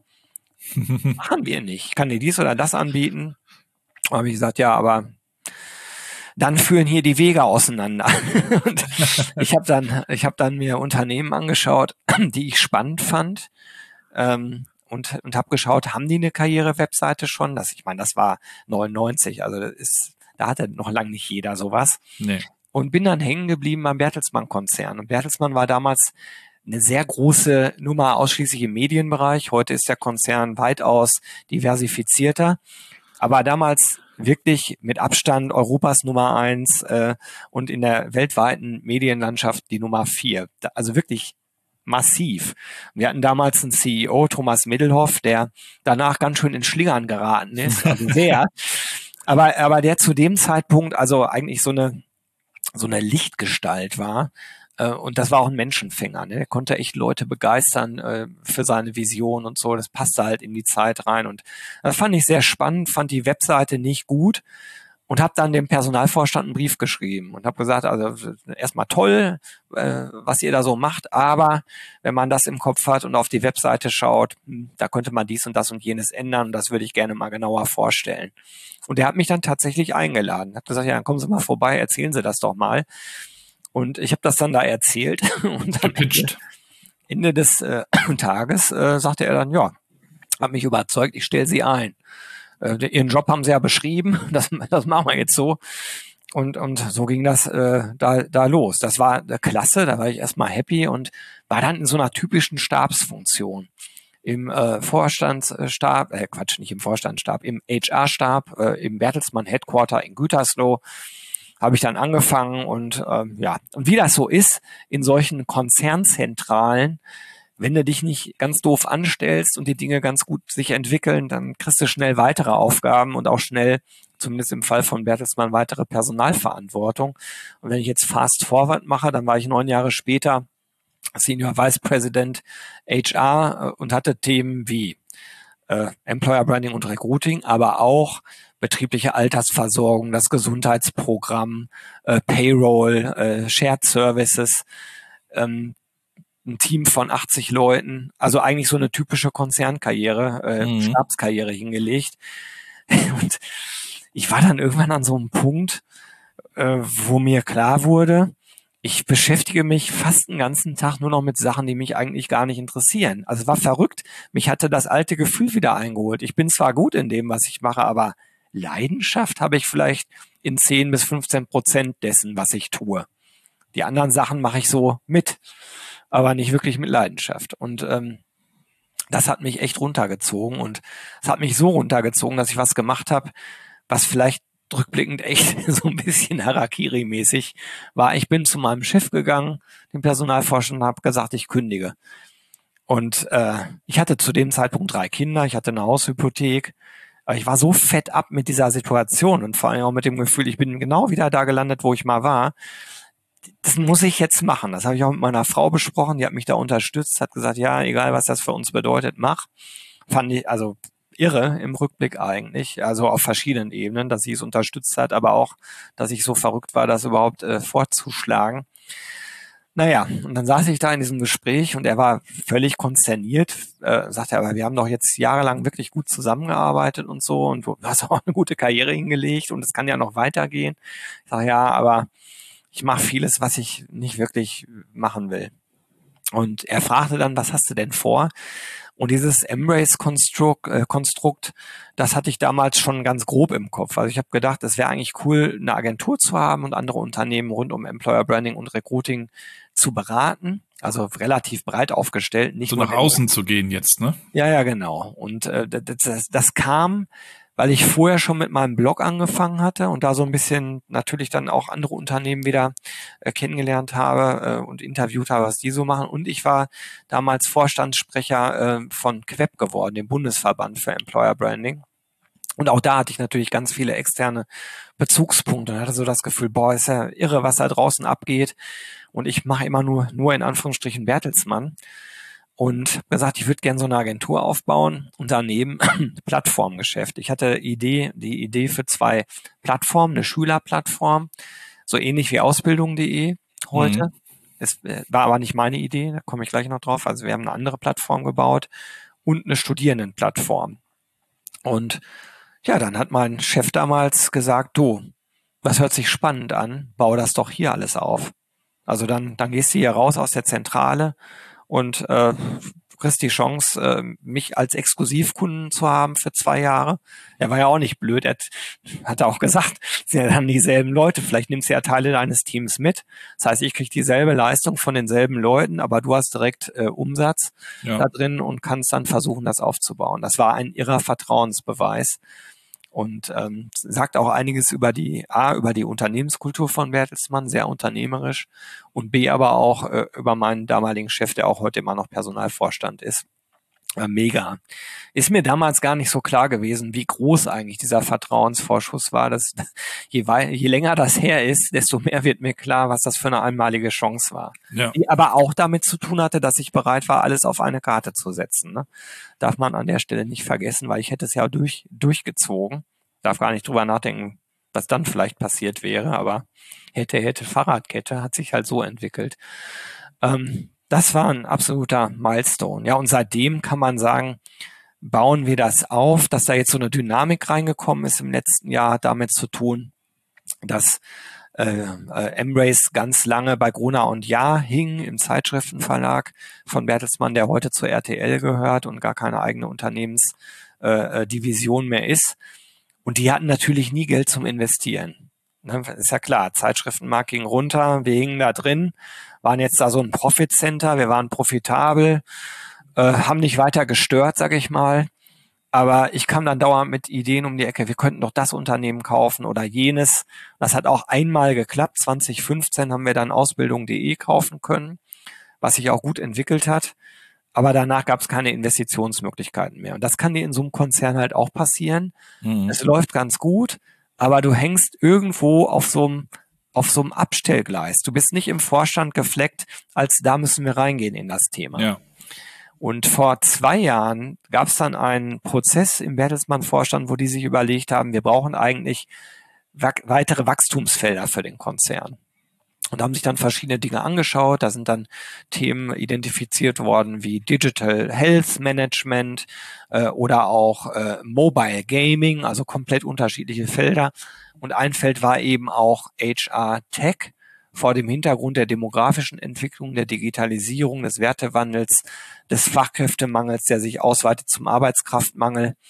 machen wir nicht. Ich kann dir dies oder das anbieten. Da habe ich gesagt, ja, aber dann führen hier die Wege auseinander. Und ich habe dann, ich habe dann mir Unternehmen angeschaut, die ich spannend fand, ähm, und und habe geschaut, haben die eine Karriere-Webseite schon? Das, ich meine, das war neunundneunzig, also das ist, da hatte noch lange nicht jeder sowas. Nee. Und bin dann hängen geblieben beim Bertelsmann-Konzern. Und Bertelsmann war damals eine sehr große Nummer ausschließlich im Medienbereich. Heute ist der Konzern weitaus diversifizierter. Aber damals wirklich mit Abstand Europas Nummer eins äh, und in der weltweiten Medienlandschaft die Nummer vier. Also wirklich massiv. Wir hatten damals einen C E O, Thomas Middelhoff, der danach ganz schön in Schlingern geraten ist. Also sehr. aber, aber der zu dem Zeitpunkt also eigentlich so eine, so eine Lichtgestalt war. Und das war auch ein Menschenfänger, ne? Er konnte echt Leute begeistern äh, für seine Vision und so. Das passte halt in die Zeit rein. Und das fand ich sehr spannend, fand die Webseite nicht gut und habe dann dem Personalvorstand einen Brief geschrieben und habe gesagt, also erstmal toll, äh, was ihr da so macht, aber wenn man das im Kopf hat und auf die Webseite schaut, da könnte man dies und das und jenes ändern und das würde ich gerne mal genauer vorstellen. Und der hat mich dann tatsächlich eingeladen, hat gesagt, ja, dann kommen Sie mal vorbei, erzählen Sie das doch mal. Und ich habe das dann da erzählt und dann Ende, Ende des äh, Tages äh, sagte er dann, ja, hat mich überzeugt, ich stelle Sie ein. Äh, Ihren Job haben Sie ja beschrieben, das, das machen wir jetzt so. Und und so ging das äh, da da los. Das war äh, klasse, da war ich erstmal happy und war dann in so einer typischen Stabsfunktion. Im äh, Vorstandsstab, äh, Quatsch, nicht im Vorstandsstab, im H R-Stab, äh, im Bertelsmann Headquarter in Gütersloh, habe ich dann angefangen und ähm, ja, und wie das so ist in solchen Konzernzentralen, wenn du dich nicht ganz doof anstellst und die Dinge ganz gut sich entwickeln, dann kriegst du schnell weitere Aufgaben und auch schnell, zumindest im Fall von Bertelsmann, weitere Personalverantwortung. Und wenn ich jetzt Fast Forward mache, dann war ich neun Jahre später Senior Vice President H R und hatte Themen wie äh, Employer Branding und Recruiting, aber auch betriebliche Altersversorgung, das Gesundheitsprogramm, äh, Payroll, äh, Shared Services, ähm, ein Team von achtzig Leuten, also eigentlich so eine typische Konzernkarriere, äh, mhm. Stabskarriere hingelegt. Und ich war dann irgendwann an so einem Punkt, äh, wo mir klar wurde, ich beschäftige mich fast den ganzen Tag nur noch mit Sachen, die mich eigentlich gar nicht interessieren. Also es war verrückt. Mich hatte das alte Gefühl wieder eingeholt. Ich bin zwar gut in dem, was ich mache, aber Leidenschaft habe ich vielleicht in zehn bis fünfzehn Prozent dessen, was ich tue. Die anderen Sachen mache ich so mit, aber nicht wirklich mit Leidenschaft. Und ähm, das hat mich echt runtergezogen und es hat mich so runtergezogen, dass ich was gemacht habe, was vielleicht rückblickend echt so ein bisschen Harakiri-mäßig war. Ich bin zu meinem Chef gegangen, dem Personalforscher, und habe gesagt, ich kündige. Und äh, ich hatte zu dem Zeitpunkt drei Kinder, ich hatte eine Haushypothek, aber ich war so fett ab mit dieser Situation und vor allem auch mit dem Gefühl, ich bin genau wieder da gelandet, wo ich mal war. Das muss ich jetzt machen. Das habe ich auch mit meiner Frau besprochen, die hat mich da unterstützt, hat gesagt, ja, egal was das für uns bedeutet, mach. Fand ich also irre im Rückblick eigentlich, also auf verschiedenen Ebenen, dass sie es unterstützt hat, aber auch, dass ich so verrückt war, das überhaupt äh, vorzuschlagen. Naja, und dann saß ich da in diesem Gespräch und er war völlig konsterniert, äh, sagte, aber wir haben doch jetzt jahrelang wirklich gut zusammengearbeitet und so und du hast auch eine gute Karriere hingelegt und es kann ja noch weitergehen. Ich sage, ja, aber ich mache vieles, was ich nicht wirklich machen will. Und er fragte dann, was hast du denn vor? Und dieses Embrace-Konstrukt, äh, Konstrukt, das hatte ich damals schon ganz grob im Kopf. Also ich habe gedacht, es wäre eigentlich cool, eine Agentur zu haben und andere Unternehmen rund um Employer Branding und Recruiting zu beraten. Also relativ breit aufgestellt. Nicht so nur nach außen zu gehen jetzt, ne? Ja, ja, genau. Und äh, das, das, das kam, weil ich vorher schon mit meinem Blog angefangen hatte und da so ein bisschen natürlich dann auch andere Unternehmen wieder äh, kennengelernt habe äh, und interviewt habe, was die so machen. Und ich war damals Vorstandssprecher äh, von Q W E B geworden, dem Bundesverband für Employer Branding. Und auch da hatte ich natürlich ganz viele externe Bezugspunkte und hatte so das Gefühl, boah, ist ja irre, was da draußen abgeht. Und ich mache immer nur, nur in Anführungsstrichen Bertelsmann. Und gesagt, ich würde gerne so eine Agentur aufbauen und daneben Plattformgeschäft. Ich hatte Idee, die Idee für zwei Plattformen, eine Schülerplattform, so ähnlich wie Ausbildung punkt de heute. Mhm. Es war aber nicht meine Idee, da komme ich gleich noch drauf. Also wir haben eine andere Plattform gebaut und eine Studierendenplattform. Und ja, dann hat mein Chef damals gesagt, du, das hört sich spannend an, bau das doch hier alles auf. Also dann, dann gehst du hier raus aus der Zentrale und äh, kriegst die Chance, äh, mich als Exklusivkunden zu haben für zwei Jahre. Er war ja auch nicht blöd, er hat auch gesagt, es sind ja dann dieselben Leute, vielleicht nimmst du ja Teile deines Teams mit. Das heißt, ich krieg dieselbe Leistung von denselben Leuten, aber du hast direkt äh, Umsatz ja. da drin und kannst dann versuchen, das aufzubauen. Das war ein irrer Vertrauensbeweis. Und ähm, sagt auch einiges über die A, über die Unternehmenskultur von Bertelsmann, sehr unternehmerisch, und B, aber auch äh, über meinen damaligen Chef, der auch heute immer noch Personalvorstand ist. Äh, mega. Ist mir damals gar nicht so klar gewesen, wie groß eigentlich dieser Vertrauensvorschuss war. Dass, je, wei- je länger das her ist, desto mehr wird mir klar, was das für eine einmalige Chance war. Ja. Die aber auch damit zu tun hatte, dass ich bereit war, alles auf eine Karte zu setzen. Ne? Darf man an der Stelle nicht vergessen, weil ich hätte es ja durch, durchgezogen. Darf gar nicht drüber nachdenken, was dann vielleicht passiert wäre, aber hätte, hätte Fahrradkette hat sich halt so entwickelt. Ähm, das war ein absoluter Milestone. Ja, und seitdem kann man sagen, bauen wir das auf, dass da jetzt so eine Dynamik reingekommen ist im letzten Jahr, hat damit zu tun, dass äh, äh, Embrace ganz lange bei Gruner und Jahr hing im Zeitschriftenverlag von Bertelsmann, der heute zur R T L gehört und gar keine eigene Unternehmensdivision äh, mehr ist. Und die hatten natürlich nie Geld zum Investieren. Ne, ist ja klar, Zeitschriftenmarkt ging runter, wir hingen da drin, waren jetzt da so ein Profit-Center, wir waren profitabel, äh, haben nicht weiter gestört, sage ich mal. Aber ich kam dann dauernd mit Ideen um die Ecke, wir könnten doch das Unternehmen kaufen oder jenes. Das hat auch einmal geklappt. zwanzig fünfzehn haben wir dann Ausbildung punkt de kaufen können, was sich auch gut entwickelt hat. Aber danach gab es keine Investitionsmöglichkeiten mehr. Und das kann dir in so einem Konzern halt auch passieren. Mhm. Es läuft ganz gut, aber du hängst irgendwo auf so einem, auf so einem Abstellgleis. Du bist nicht im Vorstand gefleckt, als da müssen wir reingehen in das Thema. Ja. Und vor zwei Jahren gab es dann einen Prozess im Bertelsmann-Vorstand, wo die sich überlegt haben, wir brauchen eigentlich weitere Wachstumsfelder für den Konzern. Und haben sich dann verschiedene Dinge angeschaut. Da sind dann Themen identifiziert worden wie Digital Health Management äh, oder auch äh, Mobile Gaming, also komplett unterschiedliche Felder. Und ein Feld war eben auch H R Tech vor dem Hintergrund der demografischen Entwicklung, der Digitalisierung, des Wertewandels, des Fachkräftemangels, der sich ausweitet zum Arbeitskraftmangel.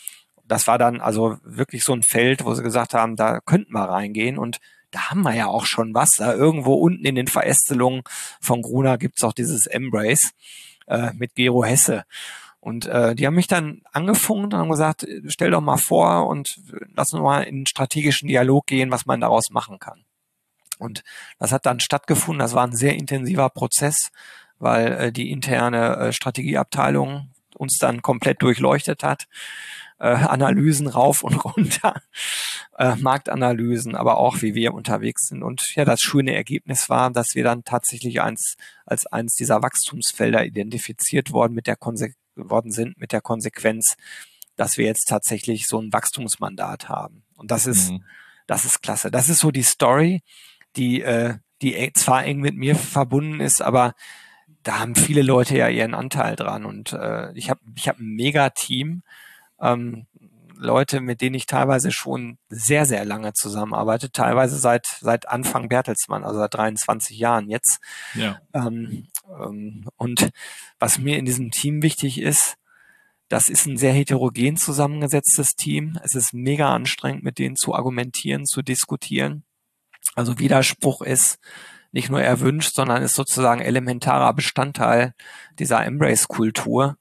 das war dann also wirklich so ein Feld, wo sie gesagt haben, da könnten wir reingehen und da haben wir ja auch schon was. Da irgendwo unten in den Verästelungen von Gruner gibt's auch dieses Embrace äh, mit Gero Hesse. Und äh, die haben mich dann angefunkt und haben gesagt, stell doch mal vor und lass uns mal in einen strategischen Dialog gehen, was man daraus machen kann. Und das hat dann stattgefunden. Das war ein sehr intensiver Prozess, weil äh, die interne äh, Strategieabteilung uns dann komplett durchleuchtet hat. Äh, Analysen rauf und runter, äh, Marktanalysen, aber auch wie wir unterwegs sind. Und ja, das schöne Ergebnis war, dass wir dann tatsächlich eins, als eins dieser Wachstumsfelder identifiziert worden, mit der Konse- worden sind, mit der Konsequenz, dass wir jetzt tatsächlich so ein Wachstumsmandat haben. Und das ist, mhm. das ist klasse. Das ist so die Story, die, äh, die zwar eng mit mir verbunden ist, aber da haben viele Leute ja ihren Anteil dran. Und äh, ich habe ich hab ein mega Team, ähm, Leute, mit denen ich teilweise schon sehr, sehr lange zusammenarbeite, teilweise seit seit Anfang Bertelsmann, also seit dreiundzwanzig Jahren jetzt. Ja. Ähm, ähm, und was mir in diesem Team wichtig ist, das ist ein sehr heterogen zusammengesetztes Team. Es ist mega anstrengend, mit denen zu argumentieren, zu diskutieren. Also Widerspruch ist nicht nur erwünscht, sondern ist sozusagen elementarer Bestandteil dieser Embrace-Kultur.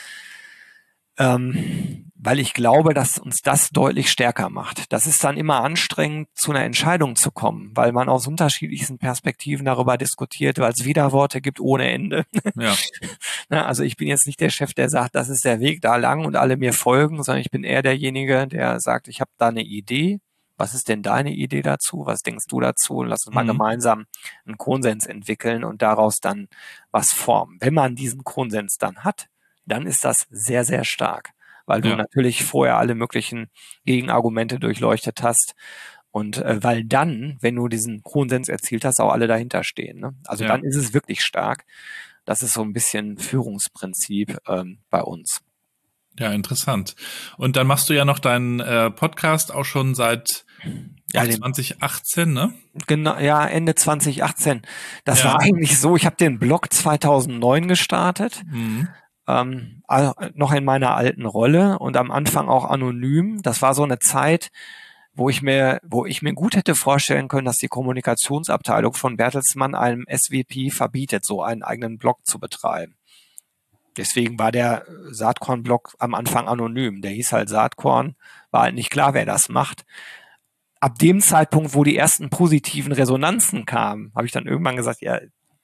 Ähm, weil ich glaube, dass uns das deutlich stärker macht. Das ist dann immer anstrengend, zu einer Entscheidung zu kommen, weil man aus unterschiedlichsten Perspektiven darüber diskutiert, weil es Widerworte gibt ohne Ende. Ja. Na, also ich bin jetzt nicht der Chef, der sagt, das ist der Weg da lang und alle mir folgen, sondern ich bin eher derjenige, der sagt, ich habe da eine Idee. Was ist denn deine Idee dazu? Was denkst du dazu? Lass uns mal mhm. gemeinsam einen Konsens entwickeln und daraus dann was formen. Wenn man diesen Konsens dann hat, dann ist das sehr, sehr stark, weil du ja. natürlich vorher alle möglichen Gegenargumente durchleuchtet hast und äh, weil dann, wenn du diesen Konsens erzielt hast, auch alle dahinter stehen. Ne? Also ja. dann ist es wirklich stark. Das ist so ein bisschen Führungsprinzip ähm, bei uns. Ja, interessant. Und dann machst du ja noch deinen äh, Podcast auch schon seit ja, zwanzig achtzehn, ne? Genau, ja, Ende zwanzig achtzehn. Das ja. war eigentlich so, ich habe den Blog zweitausendneun gestartet. Mhm. Ähm, also noch in meiner alten Rolle und am Anfang auch anonym. Das war so eine Zeit, wo ich mir, wo ich mir gut hätte vorstellen können, dass die Kommunikationsabteilung von Bertelsmann einem S V P verbietet, so einen eigenen Blog zu betreiben. Deswegen war der Saatkorn-Blog am Anfang anonym. Der hieß halt Saatkorn, war halt nicht klar, wer das macht. Ab dem Zeitpunkt, wo die ersten positiven Resonanzen kamen, habe ich dann irgendwann gesagt, ja,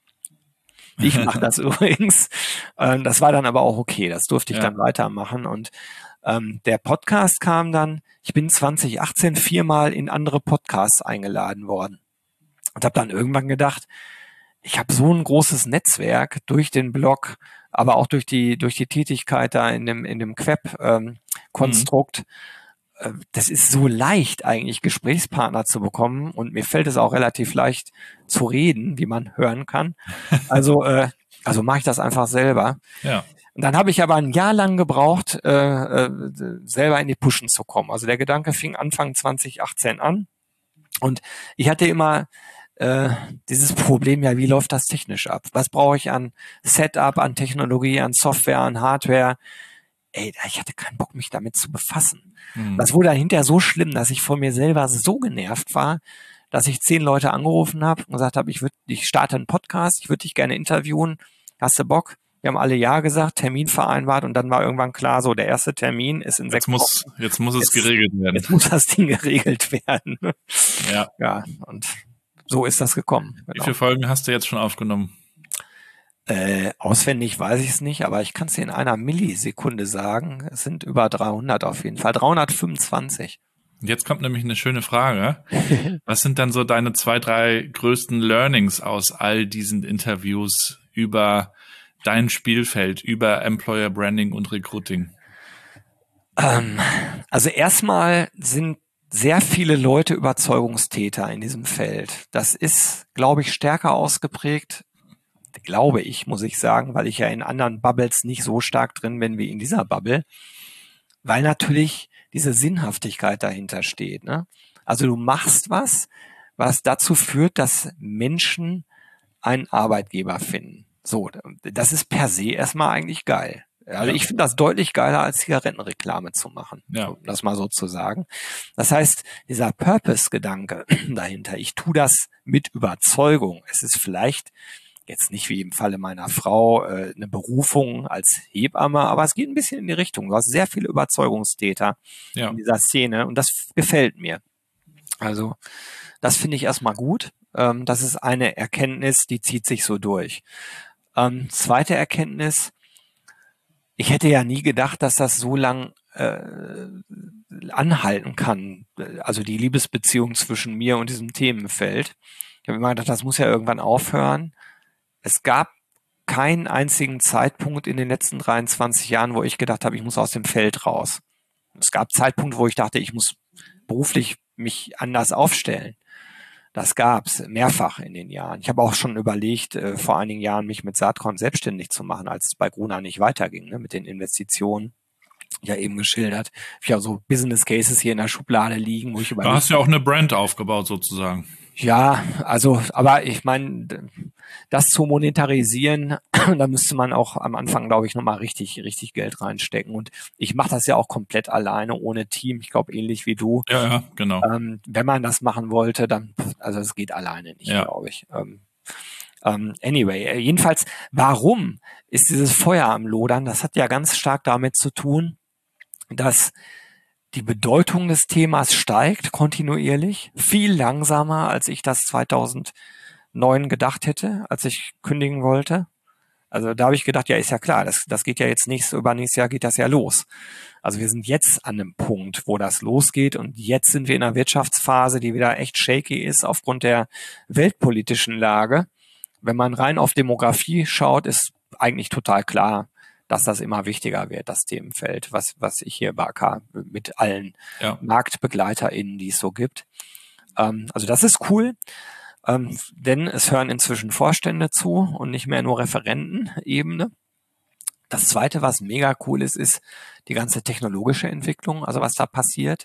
ich mache das übrigens. Ähm, das war dann aber auch okay, das durfte ich ja. dann weitermachen. Und ähm, der Podcast kam dann, ich bin zwanzig achtzehn viermal in andere Podcasts eingeladen worden. Und habe dann irgendwann gedacht, ich habe so ein großes Netzwerk durch den Blog, aber auch durch die durch die Tätigkeit da in dem in dem Queb-Konstrukt. Ähm, mhm. Das ist so leicht eigentlich Gesprächspartner zu bekommen und mir fällt es auch relativ leicht zu reden, wie man hören kann. Also äh, also mache ich das einfach selber. Ja. Und dann habe ich aber ein Jahr lang gebraucht, äh, äh, selber in die Pushen zu kommen. Also der Gedanke fing Anfang zwanzig achtzehn an und ich hatte immer äh, dieses Problem, ja, wie läuft das technisch ab? Was brauche ich an Setup, an Technologie, an Software, an Hardware? Ey, ich hatte keinen Bock, mich damit zu befassen. Mhm. Das wurde dann hinterher so schlimm, dass ich von mir selber so genervt war, dass ich zehn Leute angerufen habe und gesagt habe, ich würde, ich starte einen Podcast, ich würde dich gerne interviewen. Hast du Bock? Wir haben alle Ja gesagt, Termin vereinbart und dann war irgendwann klar, so der erste Termin ist in jetzt sechs muss, Wochen. Jetzt muss es jetzt, geregelt werden. Jetzt muss das Ding geregelt werden. Ja. Ja, und so ist das gekommen. Genau. Wie Genau. viele Folgen hast du jetzt schon aufgenommen? Äh, auswendig weiß ich es nicht, aber ich kann es dir in einer Millisekunde sagen. Es sind über dreihundert auf jeden Fall, dreihundertfünfundzwanzig. Jetzt kommt nämlich eine schöne Frage. Was sind dann so deine zwei, drei größten Learnings aus all diesen Interviews über dein Spielfeld, über Employer Branding und Recruiting? Ähm, also erstmal sind sehr viele Leute Überzeugungstäter in diesem Feld. Das ist, glaube ich, stärker ausgeprägt, glaube ich, muss ich sagen, weil ich ja in anderen Bubbles nicht so stark drin bin wie in dieser Bubble, weil natürlich diese Sinnhaftigkeit dahinter steht. Ne? Also du machst was, was dazu führt, dass Menschen einen Arbeitgeber finden. So, das ist per se erstmal eigentlich geil. Also Ja. ich finde das deutlich geiler, als Zigarettenreklame zu machen, Ja. um das mal so zu sagen. Das heißt, dieser Purpose-Gedanke dahinter, ich tue das mit Überzeugung. Es ist vielleicht jetzt nicht wie im Falle meiner Frau äh, eine Berufung als Hebamme, aber es geht ein bisschen in die Richtung. Du hast sehr viele Überzeugungstäter Ja. in dieser Szene und das gefällt mir. Also das finde ich erstmal gut. Ähm, das ist eine Erkenntnis, die zieht sich so durch. Ähm, zweite Erkenntnis, ich hätte ja nie gedacht, dass das so lang äh, anhalten kann. Also die Liebesbeziehung zwischen mir und diesem Themenfeld. Ich habe immer gedacht, das muss ja irgendwann aufhören. Es gab keinen einzigen Zeitpunkt in den letzten dreiundzwanzig Jahren, wo ich gedacht habe, ich muss aus dem Feld raus. Es gab Zeitpunkte, wo ich dachte, ich muss beruflich mich anders aufstellen. Das gab's mehrfach in den Jahren. Ich habe auch schon überlegt, äh, vor einigen Jahren mich mit Saatkorn selbstständig zu machen, als es bei Gruner nicht weiterging, ne, mit den Investitionen. Ja, eben geschildert. Ich habe so Business Cases hier in der Schublade liegen, wo ich Du überlege. hast ja auch eine Brand aufgebaut sozusagen. Ja, also, aber ich meine, das zu monetarisieren, da müsste man auch am Anfang, glaube ich, nochmal richtig, richtig Geld reinstecken. Und ich mache das ja auch komplett alleine, ohne Team. Ich glaube, ähnlich wie du. Ja, ja, genau. Ähm, wenn man das machen wollte, dann, also es geht alleine nicht, Ja. glaube ich. Ähm, ähm, anyway, äh, jedenfalls, warum ist dieses Feuer am Lodern? Das hat ja ganz stark damit zu tun, dass die Bedeutung des Themas steigt kontinuierlich, viel langsamer, als ich das zweitausendneun gedacht hätte, als ich kündigen wollte. Also da habe ich gedacht, ja, ist ja klar, das, das geht ja jetzt nächstes, übernächstes Jahr geht das ja los. Also wir sind jetzt an einem Punkt, wo das losgeht und jetzt sind wir in einer Wirtschaftsphase, die wieder echt shaky ist aufgrund der weltpolitischen Lage. Wenn man rein auf Demografie schaut, ist eigentlich total klar, dass das immer wichtiger wird, das Themenfeld, was, was ich hier bei A K mit allen Ja. MarktbegleiterInnen, die es so gibt. Ähm, also das ist cool, ähm, denn es hören inzwischen Vorstände zu und nicht mehr nur Referentenebene. Das Zweite, was mega cool ist, ist die ganze technologische Entwicklung, also was da passiert.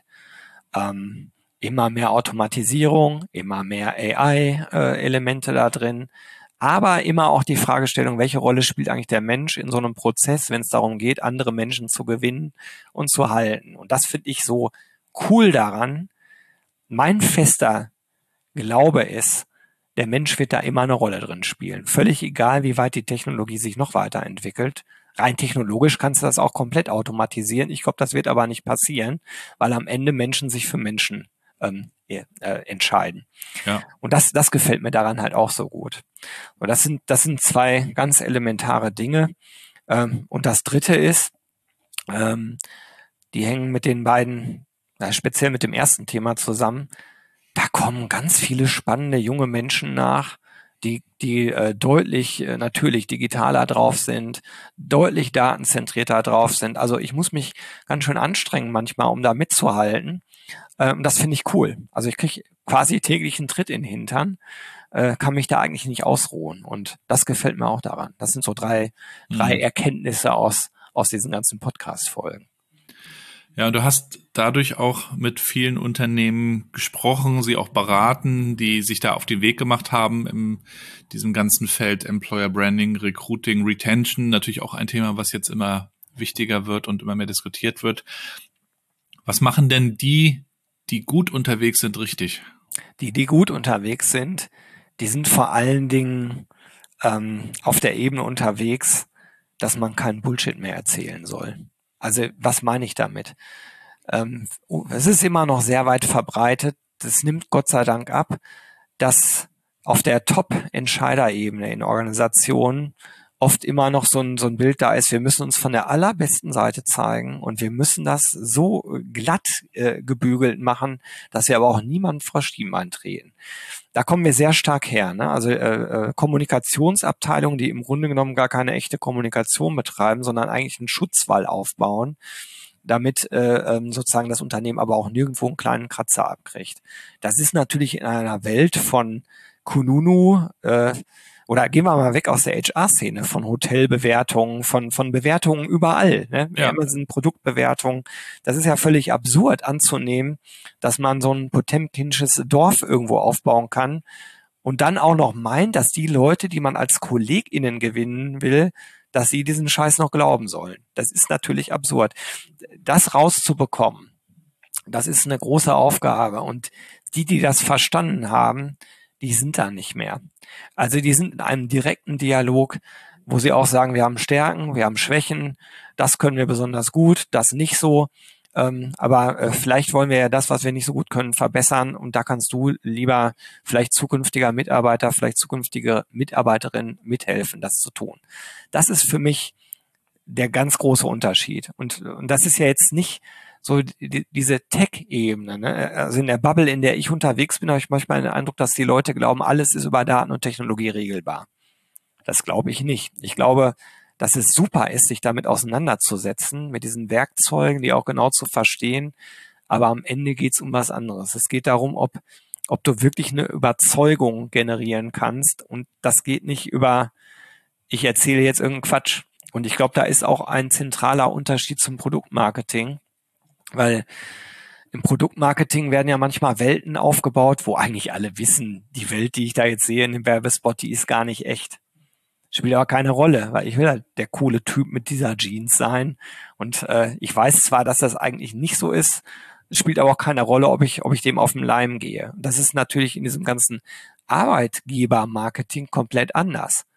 Ähm, immer mehr Automatisierung, immer mehr A I-Elemente da drin. Aber immer auch die Fragestellung, welche Rolle spielt eigentlich der Mensch in so einem Prozess, wenn es darum geht, andere Menschen zu gewinnen und zu halten. Und das finde ich so cool daran. Mein fester Glaube ist, der Mensch wird da immer eine Rolle drin spielen. Völlig egal, wie weit die Technologie sich noch weiterentwickelt. Rein technologisch kannst du das auch komplett automatisieren. Ich glaube, das wird aber nicht passieren, weil am Ende Menschen sich für Menschen ähm, äh, entscheiden. Ja. Und das, das gefällt mir daran halt auch so gut. Und das sind, das sind zwei ganz elementare Dinge. Ähm, und das Dritte ist, ähm, die hängen mit den beiden, äh, speziell mit dem ersten Thema zusammen. Da kommen ganz viele spannende junge Menschen nach, die, die äh, deutlich äh, natürlich digitaler drauf sind, deutlich datenzentrierter drauf sind. Also ich muss mich ganz schön anstrengen manchmal, um da mitzuhalten. Ähm, das finde ich cool. Also ich kriege quasi täglich einen Tritt in den Hintern, äh, kann mich da eigentlich nicht ausruhen. Und das gefällt mir auch daran. Das sind so drei, Mhm. drei Erkenntnisse aus, aus diesen ganzen Podcast-Folgen. Ja, und du hast dadurch auch mit vielen Unternehmen gesprochen, sie auch beraten, die sich da auf den Weg gemacht haben in diesem ganzen Feld Employer Branding, Recruiting, Retention, natürlich auch ein Thema, was jetzt immer wichtiger wird und immer mehr diskutiert wird. Was machen denn die, die gut unterwegs sind, richtig? Die, die gut unterwegs sind, die sind vor allen Dingen ähm, auf der Ebene unterwegs, dass man keinen Bullshit mehr erzählen soll. Also was meine ich damit? Ähm, es ist immer noch sehr weit verbreitet, das nimmt Gott sei Dank ab, dass auf der Top-Entscheiderebene in Organisationen oft immer noch so ein, so ein Bild da ist, wir müssen uns von der allerbesten Seite zeigen und wir müssen das so glatt äh, gebügelt machen, dass wir aber auch niemand vor Stimmen eintreten. Da kommen wir sehr stark her, ne? Also äh, Kommunikationsabteilungen, die im Grunde genommen gar keine echte Kommunikation betreiben, sondern eigentlich einen Schutzwall aufbauen, damit äh, sozusagen das Unternehmen aber auch nirgendwo einen kleinen Kratzer abkriegt. Das ist natürlich in einer Welt von Kununu, äh, oder gehen wir mal weg aus der H R-Szene, von Hotelbewertungen, von von Bewertungen überall, ne? Ja. Amazon Produktbewertungen. Das ist ja völlig absurd anzunehmen, dass man so ein potemkinsches Dorf irgendwo aufbauen kann und dann auch noch meint, dass die Leute, die man als KollegInnen gewinnen will, dass sie diesen Scheiß noch glauben sollen. Das ist natürlich absurd. Das rauszubekommen, das ist eine große Aufgabe. Und die, die das verstanden haben, die sind da nicht mehr. Also die sind in einem direkten Dialog, wo sie auch sagen, wir haben Stärken, wir haben Schwächen, das können wir besonders gut, das nicht so. Ähm, aber äh, vielleicht wollen wir ja das, was wir nicht so gut können, verbessern. Und da kannst du, lieber vielleicht zukünftiger Mitarbeiter, vielleicht zukünftige Mitarbeiterin mithelfen, das zu tun. Das ist für mich der ganz große Unterschied. Und, und das ist ja jetzt nicht so die, diese Tech-Ebene. Ne? Also in der Bubble, in der ich unterwegs bin, habe ich manchmal den Eindruck, dass die Leute glauben, alles ist über Daten und Technologie regelbar. Das glaube ich nicht. Ich glaube, dass es super ist, sich damit auseinanderzusetzen, mit diesen Werkzeugen, die auch genau zu verstehen. Aber am Ende geht es um was anderes. Es geht darum, ob, ob du wirklich eine Überzeugung generieren kannst. Und das geht nicht über, ich erzähle jetzt irgendeinen Quatsch. Und ich glaube, da ist auch ein zentraler Unterschied zum Produktmarketing, weil im Produktmarketing werden ja manchmal Welten aufgebaut, wo eigentlich alle wissen, die Welt, die ich da jetzt sehe in dem Werbespot, die ist gar nicht echt. Spielt aber keine Rolle, weil ich will halt der coole Typ mit dieser Jeans sein. Und äh, ich weiß zwar, dass das eigentlich nicht so ist, spielt aber auch keine Rolle, ob ich, ob ich dem auf den Leim gehe. Das ist natürlich in diesem ganzen Arbeitgebermarketing komplett anders.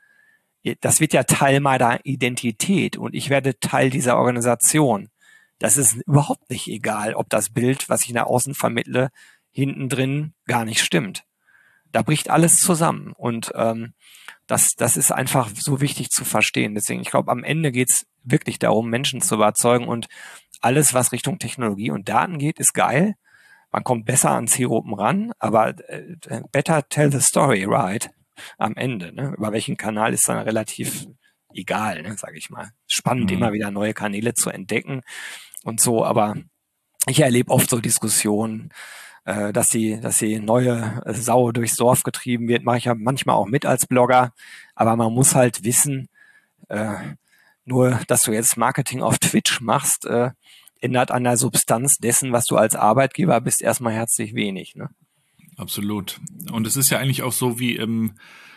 Das wird ja Teil meiner Identität und ich werde Teil dieser Organisation. Das ist überhaupt nicht egal, ob das Bild, was ich nach außen vermittle, hinten drin gar nicht stimmt. Da bricht alles zusammen und ähm, das, das ist einfach so wichtig zu verstehen. Deswegen, ich glaube, am Ende geht's wirklich darum, Menschen zu überzeugen und alles, was Richtung Technologie und Daten geht, ist geil. Man kommt besser an Zielgruppen ran, aber äh, better tell the story, right? Am Ende, ne? Über welchen Kanal ist dann relativ egal, ne, sage ich mal. Spannend, mhm. immer wieder neue Kanäle zu entdecken und so, aber ich erlebe oft so Diskussionen, äh, dass die, dass die neue Sau durchs Dorf getrieben wird, mache ich ja manchmal auch mit als Blogger, aber man muss halt wissen, äh, nur, dass du jetzt Marketing auf Twitch machst, äh, ändert an der Substanz dessen, was du als Arbeitgeber bist, erstmal herzlich wenig, ne? Absolut. Und es ist ja eigentlich auch so wie im,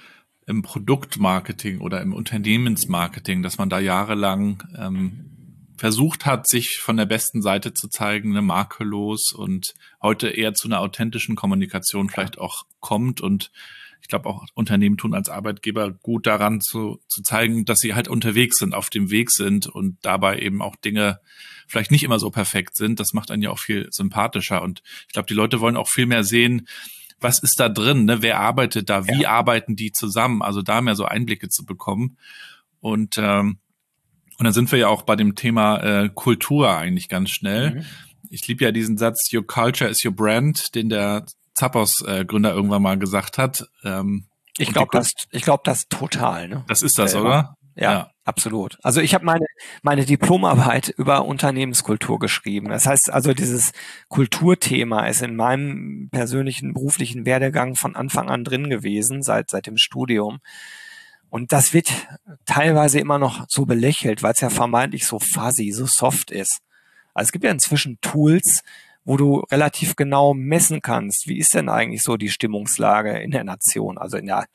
im Produktmarketing oder im Unternehmensmarketing, dass man da jahrelang ähm, versucht hat, sich von der besten Seite zu zeigen, eine makellos und heute eher zu einer authentischen Kommunikation vielleicht auch kommt. Und ich glaube auch Unternehmen tun als Arbeitgeber gut daran zu, zu zeigen, dass sie halt unterwegs sind, auf dem Weg sind und dabei eben auch Dinge vielleicht nicht immer so perfekt sind. Das macht einen ja auch viel sympathischer. Und ich glaube, die Leute wollen auch viel mehr sehen, was ist da drin, ne? Wer arbeitet da, wie ja. arbeiten die zusammen? Also da mehr so Einblicke zu bekommen. Und ähm, und dann sind wir ja auch bei dem Thema äh, Kultur eigentlich ganz schnell. Mhm. Ich liebe ja diesen Satz, your culture is your brand, den der Zappos-Gründer äh, irgendwann mal gesagt hat. Ähm, ich glaube das, ich glaube das total. Ne? Das ist das, Selber. Oder? Ja, ja, absolut. Also ich habe meine meine Diplomarbeit über Unternehmenskultur geschrieben. Das heißt also, dieses Kulturthema ist in meinem persönlichen beruflichen Werdegang von Anfang an drin gewesen, seit seit dem Studium. Und das wird teilweise immer noch so belächelt, weil es ja vermeintlich so fuzzy, so soft ist. Also es gibt ja inzwischen Tools, wo du relativ genau messen kannst, wie ist denn eigentlich so die Stimmungslage in der Nation, also in der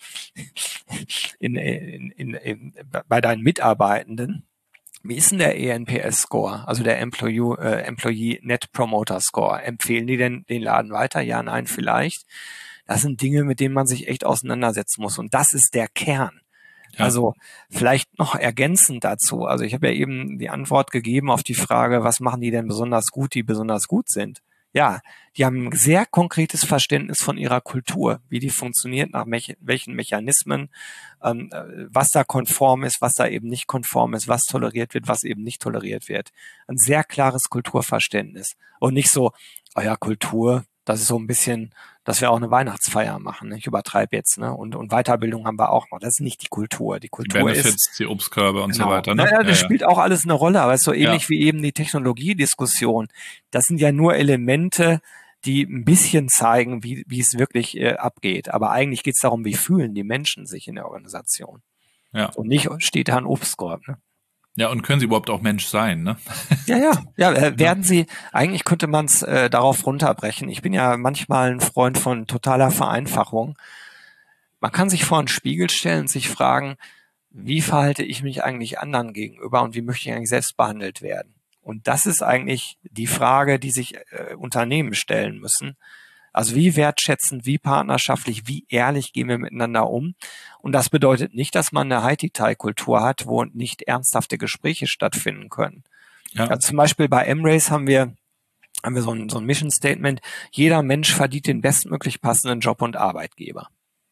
in, in, in, in bei deinen Mitarbeitenden. Wie ist denn der E N P S-Score, also der Employee, äh, Employee Net Promoter Score? Empfehlen die denn den Laden weiter? Ja, nein, vielleicht. Das sind Dinge, mit denen man sich echt auseinandersetzen muss. Und das ist der Kern. Ja. Also vielleicht noch ergänzend dazu. Also ich habe ja eben die Antwort gegeben auf die Frage, was machen die denn besonders gut, die besonders gut sind? Ja, die haben ein sehr konkretes Verständnis von ihrer Kultur, wie die funktioniert, nach me- welchen Mechanismen, ähm, was da konform ist, was da eben nicht konform ist, was toleriert wird, was eben nicht toleriert wird. Ein sehr klares Kulturverständnis. Und nicht so, oh ja, Kultur, das ist so ein bisschen, dass wir auch eine Weihnachtsfeier machen. Ne? Ich übertreibe jetzt, ne? Und, und Weiterbildung haben wir auch noch. Das ist nicht die Kultur. Die Kultur Benefits, ist die Obstkörbe und genau. so weiter. Ne? Naja, das ja, spielt ja. auch alles eine Rolle, aber es ist so ähnlich ja. wie eben die Technologiediskussion. Das sind ja nur Elemente, die ein bisschen zeigen, wie, wie es wirklich äh, abgeht. Aber eigentlich geht es darum, wie fühlen die Menschen sich in der Organisation. Ja. Und nicht steht da ein Obstkorb. Ne? Ja, und können sie überhaupt auch Mensch sein, ne? Ja, ja, ja, äh, werden sie, eigentlich könnte man es äh, darauf runterbrechen. Ich bin ja manchmal ein Freund von totaler Vereinfachung. Man kann sich vor einen Spiegel stellen und sich fragen, wie verhalte ich mich eigentlich anderen gegenüber und wie möchte ich eigentlich selbst behandelt werden? Und das ist eigentlich die Frage, die sich äh, Unternehmen stellen müssen. Also wie wertschätzend, wie partnerschaftlich, wie ehrlich gehen wir miteinander um? Und das bedeutet nicht, dass man eine High-Detail-Kultur hat, wo nicht ernsthafte Gespräche stattfinden können. Ja. Also zum Beispiel bei M-Race haben wir haben wir so ein, so ein Mission Statement: Jeder Mensch verdient den bestmöglich passenden Job und Arbeitgeber.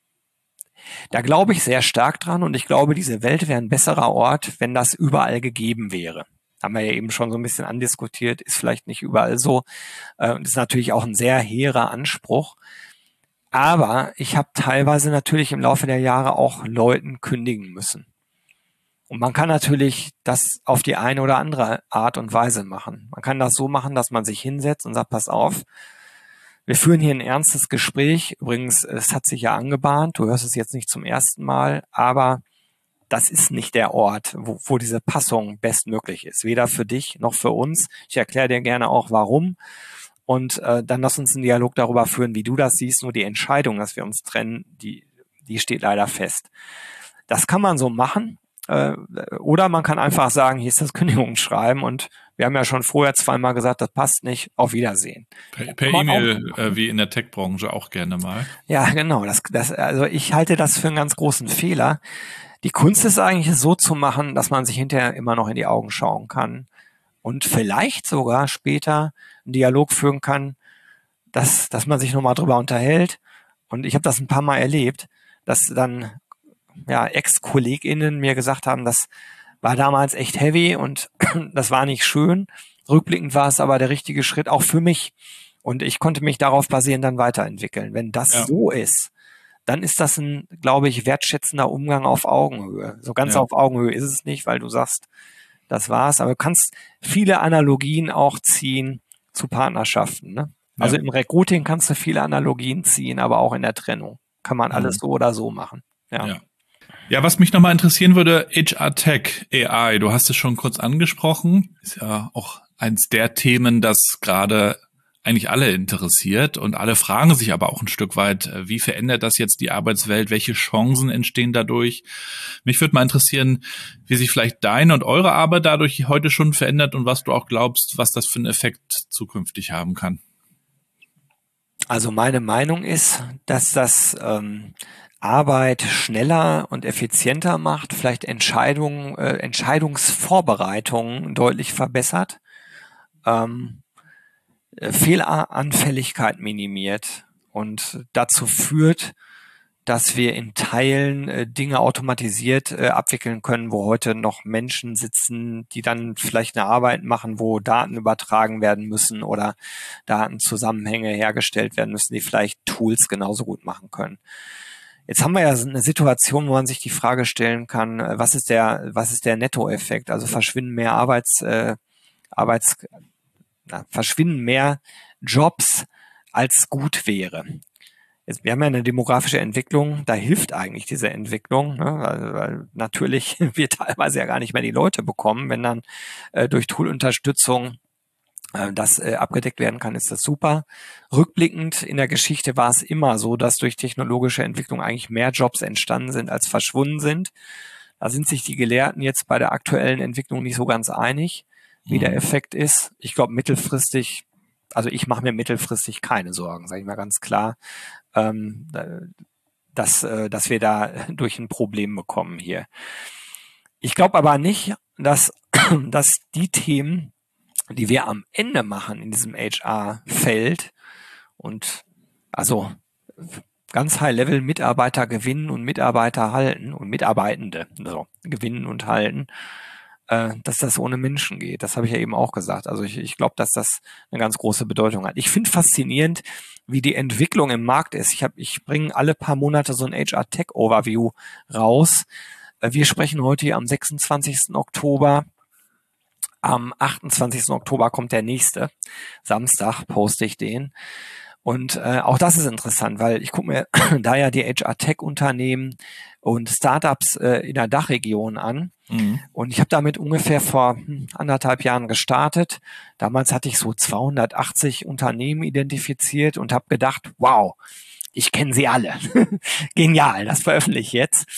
Da glaube ich sehr stark dran und ich glaube, diese Welt wäre ein besserer Ort, wenn das überall gegeben wäre. Haben wir ja eben schon so ein bisschen andiskutiert, ist vielleicht nicht überall so. Äh, ist natürlich auch ein sehr hehrer Anspruch. Aber ich habe teilweise natürlich im Laufe der Jahre auch Leuten kündigen müssen. Und man kann natürlich das auf die eine oder andere Art und Weise machen. Man kann das so machen, dass man sich hinsetzt und sagt, pass auf, wir führen hier ein ernstes Gespräch. Übrigens, es hat sich ja angebahnt, du hörst es jetzt nicht zum ersten Mal, aber das ist nicht der Ort, wo, wo diese Passung bestmöglich ist. Weder für dich noch für uns. Ich erkläre dir gerne auch, warum. Und äh, dann lass uns einen Dialog darüber führen, wie du das siehst. Nur die Entscheidung, dass wir uns trennen, die, die steht leider fest. Das kann man so machen. Äh, oder man kann einfach sagen, hier ist das Kündigungsschreiben und wir haben ja schon vorher zweimal gesagt, das passt nicht, auf Wiedersehen. Per, per E-Mail, äh, wie in der Tech-Branche auch gerne mal. Ja, genau. Das, das, also ich halte das für einen ganz großen Fehler. Die Kunst ist eigentlich, es so zu machen, dass man sich hinterher immer noch in die Augen schauen kann und vielleicht sogar später einen Dialog führen kann, dass, dass man sich nochmal drüber unterhält. Und ich habe das ein paar Mal erlebt, dass dann ja Ex-KollegInnen mir gesagt haben, das war damals echt heavy und das war nicht schön. Rückblickend war es aber der richtige Schritt auch für mich. Und ich konnte mich darauf basierend dann weiterentwickeln. Wenn das ja. so ist, dann ist das ein, glaube ich, wertschätzender Umgang auf Augenhöhe. So ganz ja. auf Augenhöhe ist es nicht, weil du sagst, das war's. Aber du kannst viele Analogien auch ziehen zu Partnerschaften. Ne? Ja. Also im Recruiting kannst du viele Analogien ziehen, aber auch in der Trennung kann man alles mhm. so oder so machen. Ja. ja. Ja, was mich nochmal interessieren würde, H R-Tech, A I, du hast es schon kurz angesprochen, ist ja auch eins der Themen, das gerade eigentlich alle interessiert und alle fragen sich aber auch ein Stück weit, wie verändert das jetzt die Arbeitswelt, welche Chancen entstehen dadurch? Mich würde mal interessieren, wie sich vielleicht deine und eure Arbeit dadurch heute schon verändert und was du auch glaubst, was das für einen Effekt zukünftig haben kann. Also meine Meinung ist, dass das ähm, Arbeit schneller und effizienter macht, vielleicht Entscheidungen, äh, Entscheidungsvorbereitungen deutlich verbessert, ähm, Fehleranfälligkeit minimiert und dazu führt, dass wir in Teilen äh, Dinge automatisiert äh, abwickeln können, wo heute noch Menschen sitzen, die dann vielleicht eine Arbeit machen, wo Daten übertragen werden müssen oder Datenzusammenhänge hergestellt werden müssen, die vielleicht Tools genauso gut machen können. Jetzt haben wir ja eine Situation, wo man sich die Frage stellen kann, was ist der, was ist der Nettoeffekt? Also verschwinden mehr Arbeits, äh, Arbeits, na, verschwinden mehr Jobs, als gut wäre. Jetzt, wir haben ja eine demografische Entwicklung, da hilft eigentlich diese Entwicklung, ne? weil, weil natürlich wir teilweise ja gar nicht mehr die Leute bekommen, wenn dann äh, durch Toolunterstützung das äh, abgedeckt werden kann, ist das super. Rückblickend in der Geschichte war es immer so, dass durch technologische Entwicklung eigentlich mehr Jobs entstanden sind, als verschwunden sind. Da sind sich die Gelehrten jetzt bei der aktuellen Entwicklung nicht so ganz einig, wie mhm. der Effekt ist. Ich glaube mittelfristig, also ich mache mir mittelfristig keine Sorgen, sage ich mal ganz klar, ähm, dass, äh, dass wir da durch ein Problem bekommen hier. Ich glaube aber nicht, dass, dass die Themen, die wir am Ende machen in diesem H R-Feld und also ganz High-Level Mitarbeiter gewinnen und Mitarbeiter halten und Mitarbeitende so, gewinnen und halten, äh, dass das ohne Menschen geht. Das habe ich ja eben auch gesagt. Also ich, ich glaube, dass das eine ganz große Bedeutung hat. Ich finde faszinierend, wie die Entwicklung im Markt ist. Ich, hab, ich bringe alle paar Monate so ein H R-Tech-Overview raus. Wir sprechen heute hier am sechsundzwanzigsten Oktober. Am achtundzwanzigsten Oktober kommt der nächste. Samstag poste ich den. Und äh, auch das ist interessant, weil ich gucke mir da ja die H R-Tech-Unternehmen und Startups äh, in der Dachregion an. Mhm. Und ich habe damit ungefähr vor hm, anderthalb Jahren gestartet. Damals hatte ich so zweihundertachtzig Unternehmen identifiziert und habe gedacht, wow, ich kenne sie alle. Genial, das veröffentliche ich jetzt.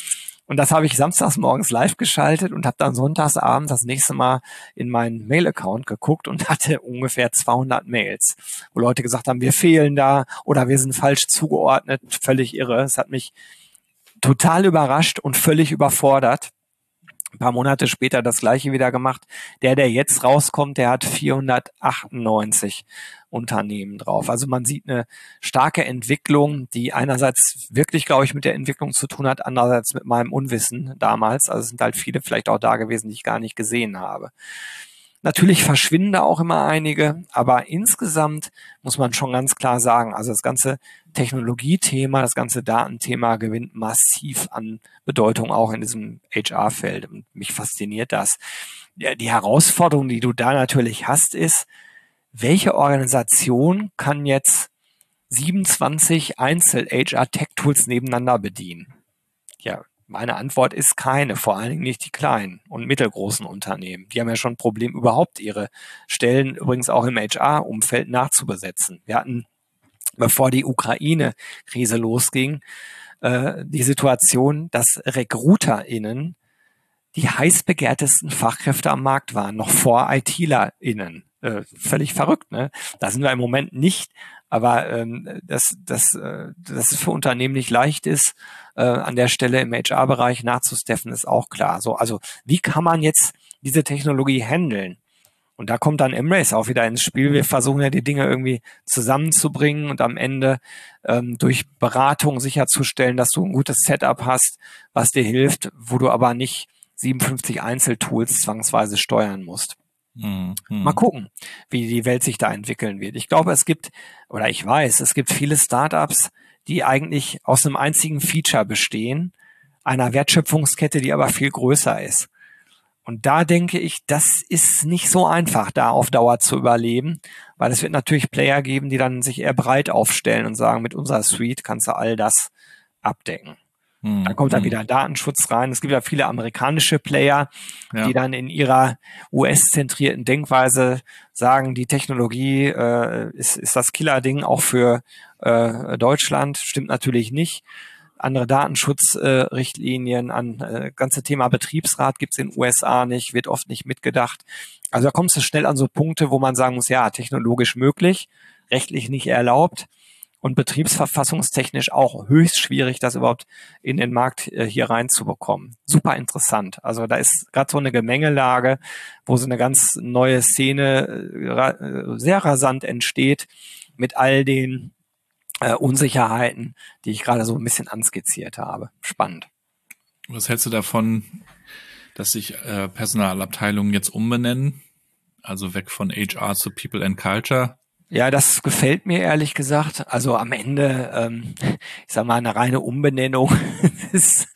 Und das habe ich samstags morgens live geschaltet und habe dann sonntags abends das nächste Mal in meinen Mail-Account geguckt und hatte ungefähr zweihundert Mails, wo Leute gesagt haben, wir fehlen da oder wir sind falsch zugeordnet. Völlig irre. Es hat mich total überrascht und völlig überfordert. Ein paar Monate später das Gleiche wieder gemacht. Der, der jetzt rauskommt, der hat vierhundertachtundneunzig Unternehmen drauf. Also man sieht eine starke Entwicklung, die einerseits wirklich, glaube ich, mit der Entwicklung zu tun hat, andererseits mit meinem Unwissen damals. Also es sind halt viele vielleicht auch da gewesen, die ich gar nicht gesehen habe. Natürlich verschwinden da auch immer einige, aber insgesamt muss man schon ganz klar sagen, also das ganze Technologiethema, das ganze Datenthema gewinnt massiv an Bedeutung auch in diesem H R-Feld. Und mich fasziniert das. Die Herausforderung, die du da natürlich hast, ist, welche Organisation kann jetzt siebenundzwanzig Einzel-H R-Tech-Tools nebeneinander bedienen? Ja, meine Antwort ist keine, vor allen Dingen nicht die kleinen und mittelgroßen Unternehmen. Die haben ja schon ein Problem, überhaupt ihre Stellen übrigens auch im H R-Umfeld nachzubesetzen. Wir hatten, bevor die Ukraine-Krise losging, äh, die Situation, dass RecruiterInnen die heiß begehrtesten Fachkräfte am Markt waren, noch vor ITlerInnen. Äh, völlig verrückt, ne? Da sind wir im Moment nicht, aber ähm, dass, dass, äh, dass es für Unternehmen nicht leicht ist, äh, an der Stelle im H R-Bereich nachzusteffen, ist auch klar. So, also wie kann man jetzt diese Technologie handeln? Und da kommt dann Embrace auch wieder ins Spiel. Wir versuchen ja die Dinge irgendwie zusammenzubringen und am Ende ähm, durch Beratung sicherzustellen, dass du ein gutes Setup hast, was dir hilft, wo du aber nicht siebenundfünfzig Einzeltools zwangsweise steuern musst. Mhm. Mal gucken, wie die Welt sich da entwickeln wird. Ich glaube, es gibt, oder ich weiß, es gibt viele Startups, die eigentlich aus einem einzigen Feature bestehen, einer Wertschöpfungskette, die aber viel größer ist. Und da denke ich, das ist nicht so einfach, da auf Dauer zu überleben, weil es wird natürlich Player geben, die dann sich eher breit aufstellen und sagen, mit unserer Suite kannst du all das abdecken. Hm. Da kommt dann wieder Datenschutz rein. Es gibt ja viele amerikanische Player, ja, die dann in ihrer U S-zentrierten Denkweise sagen, die Technologie äh, ist, ist das Killer-Ding auch für äh, Deutschland. Stimmt natürlich nicht. Andere Datenschutzrichtlinien, äh, an äh, ganze Thema Betriebsrat gibt's in den U S A nicht, wird oft nicht mitgedacht. Also da kommst du schnell an so Punkte, wo man sagen muss, ja, technologisch möglich, rechtlich nicht erlaubt und betriebsverfassungstechnisch auch höchst schwierig, das überhaupt in den Markt äh, hier reinzubekommen. Super interessant. Also da ist gerade so eine Gemengelage, wo so eine ganz neue Szene äh, ra- sehr rasant entsteht mit all den Äh, Unsicherheiten, die ich gerade so ein bisschen anskizziert habe. Spannend. Was hältst du davon, dass sich äh, Personalabteilungen jetzt umbenennen? Also weg von H R zu People and Culture? Ja, das gefällt mir ehrlich gesagt. Also am Ende, ähm, ich sag mal, eine reine Umbenennung ist,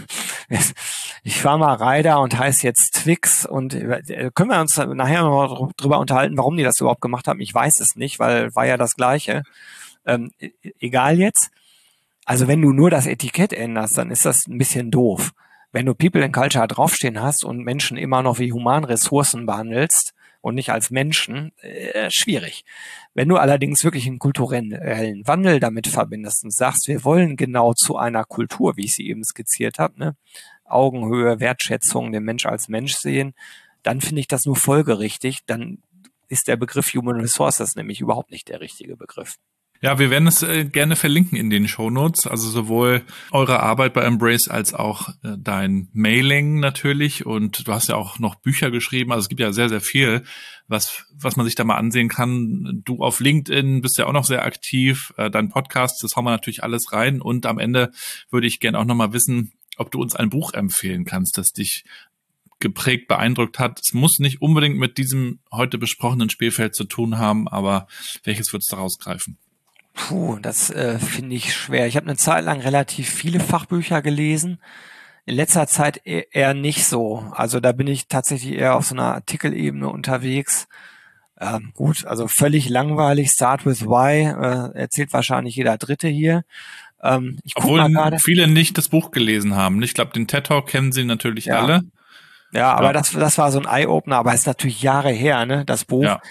ich war mal Rider und heißt jetzt Twix und äh, können wir uns nachher noch drüber unterhalten, warum die das überhaupt gemacht haben? Ich weiß es nicht, weil war ja das Gleiche. Ähm, egal jetzt. Also wenn du nur das Etikett änderst, dann ist das ein bisschen doof. Wenn du People and Culture draufstehen hast und Menschen immer noch wie Humanressourcen behandelst und nicht als Menschen, äh, schwierig. Wenn du allerdings wirklich einen kulturellen Wandel damit verbindest und sagst, wir wollen genau zu einer Kultur, wie ich sie eben skizziert habe, ne, Augenhöhe, Wertschätzung, den Mensch als Mensch sehen, dann finde ich das nur folgerichtig. Dann ist der Begriff Human Resources nämlich überhaupt nicht der richtige Begriff. Ja, wir werden es äh, gerne verlinken in den Shownotes, also sowohl eure Arbeit bei Embrace als auch äh, dein Mailing natürlich, und du hast ja auch noch Bücher geschrieben, also es gibt ja sehr, sehr viel, was was man sich da mal ansehen kann. Du auf LinkedIn bist ja auch noch sehr aktiv, äh, dein Podcast, das hauen wir natürlich alles rein, und am Ende würde ich gerne auch nochmal wissen, ob du uns ein Buch empfehlen kannst, das dich geprägt, beeindruckt hat. Es muss nicht unbedingt mit diesem heute besprochenen Spielfeld zu tun haben, aber welches würdest du rausgreifen? Puh, das äh, finde ich schwer. Ich habe eine Zeit lang relativ viele Fachbücher gelesen. In letzter Zeit e- eher nicht so. Also da bin ich tatsächlich eher auf so einer Artikelebene unterwegs. Ähm, gut, also völlig langweilig. Start with Why äh, erzählt wahrscheinlich jeder Dritte hier. Ähm, ich guck Obwohl mal gerade. viele nicht das Buch gelesen haben. Ich glaube, den TED Talk kennen sie natürlich Ja. alle. Ja, aber ja. das das war so ein Eye-Opener, aber ist natürlich Jahre her, ne, das Buch. Ja.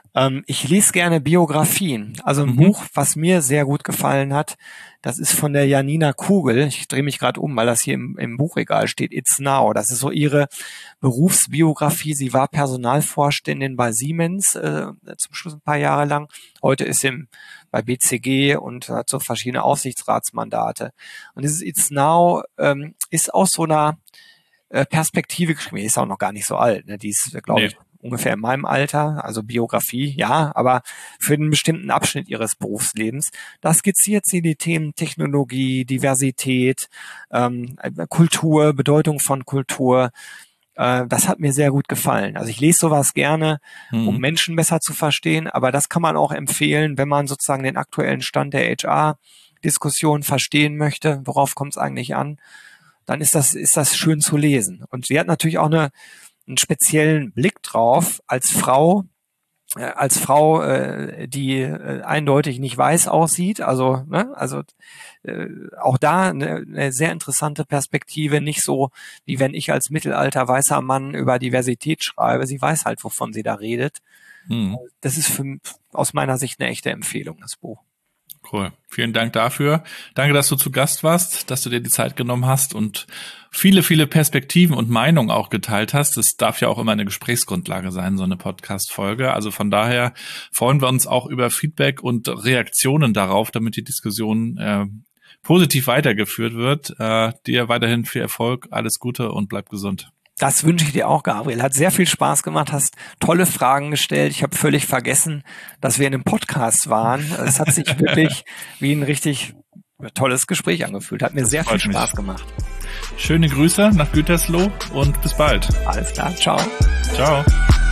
Ähm, ich lese gerne Biografien. Also ein Mhm. Buch, was mir sehr gut gefallen hat, das ist von der Janina Kugel. Ich drehe mich gerade um, weil das hier im, im Buchregal steht. It's Now. Das ist so ihre Berufsbiografie. Sie war Personalvorständin bei Siemens äh, zum Schluss ein paar Jahre lang. Heute ist sie bei B C G und hat so verschiedene Aufsichtsratsmandate. Und dieses It's Now ähm, ist aus so einer äh, Perspektive geschrieben. Die ist auch noch gar nicht so alt. Ne? Die ist, glaube ich, Nee. ungefähr in meinem Alter, also Biografie, ja, aber für einen bestimmten Abschnitt ihres Berufslebens. Da skizziert sie die Themen Technologie, Diversität, ähm, Kultur, Bedeutung von Kultur. Äh, das hat mir sehr gut gefallen. Also ich lese sowas gerne, Mhm. um Menschen besser zu verstehen, aber das kann man auch empfehlen, wenn man sozusagen den aktuellen Stand der H R-Diskussion verstehen möchte, worauf kommt es eigentlich an, dann ist das, ist das schön zu lesen. Und sie hat natürlich auch eine einen speziellen Blick drauf als Frau, äh, als Frau, äh, die äh, eindeutig nicht weiß aussieht. Also, ne, also äh, auch da eine, eine sehr interessante Perspektive. Nicht so, wie wenn ich als mittelalter weißer Mann über Diversität schreibe. Sie weiß halt, wovon sie da redet. Mhm. Das ist für, aus meiner Sicht eine echte Empfehlung, das Buch. Cool. Vielen Dank dafür. Danke, dass du zu Gast warst, dass du dir die Zeit genommen hast und viele, viele Perspektiven und Meinungen auch geteilt hast. Das darf ja auch immer eine Gesprächsgrundlage sein, so eine Podcast-Folge. Also von daher freuen wir uns auch über Feedback und Reaktionen darauf, damit die Diskussion äh, positiv weitergeführt wird. Äh, dir weiterhin viel Erfolg, alles Gute und bleib gesund. Das wünsche ich dir auch, Gabriel. Hat sehr viel Spaß gemacht, hast tolle Fragen gestellt. Ich habe völlig vergessen, dass wir in einem Podcast waren. Es hat sich wirklich wie ein richtig tolles Gespräch angefühlt. Hat mir Das sehr viel freut mich. Spaß gemacht. Schöne Grüße nach Gütersloh und bis bald. Alles klar, ciao. Ciao.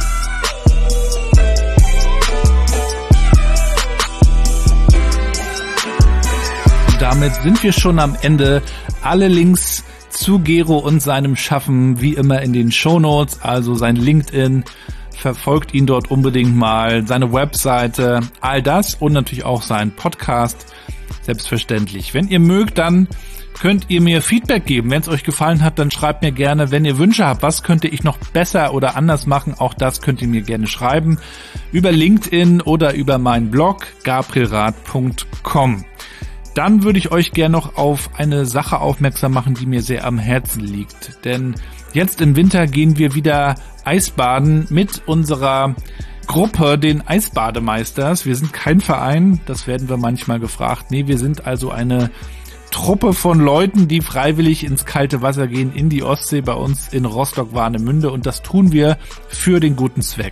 Damit sind wir schon am Ende. Alle Links zu Gero und seinem Schaffen wie immer in den Shownotes, also sein LinkedIn, verfolgt ihn dort unbedingt mal, seine Webseite, all das und natürlich auch seinen Podcast, selbstverständlich. Wenn ihr mögt, dann könnt ihr mir Feedback geben. Wenn es euch gefallen hat, dann schreibt mir gerne. Wenn ihr Wünsche habt, was könnte ich noch besser oder anders machen, auch das könnt ihr mir gerne schreiben. Über LinkedIn oder über meinen Blog gabrielrath punkt com. Dann würde ich euch gerne noch auf eine Sache aufmerksam machen, die mir sehr am Herzen liegt. Denn jetzt im Winter gehen wir wieder Eisbaden mit unserer Gruppe, den Eisbademeisters. Wir sind kein Verein, das werden wir manchmal gefragt. Nee, wir sind also eine Truppe von Leuten, die freiwillig ins kalte Wasser gehen, in die Ostsee bei uns in Rostock-Warnemünde. Und das tun wir für den guten Zweck.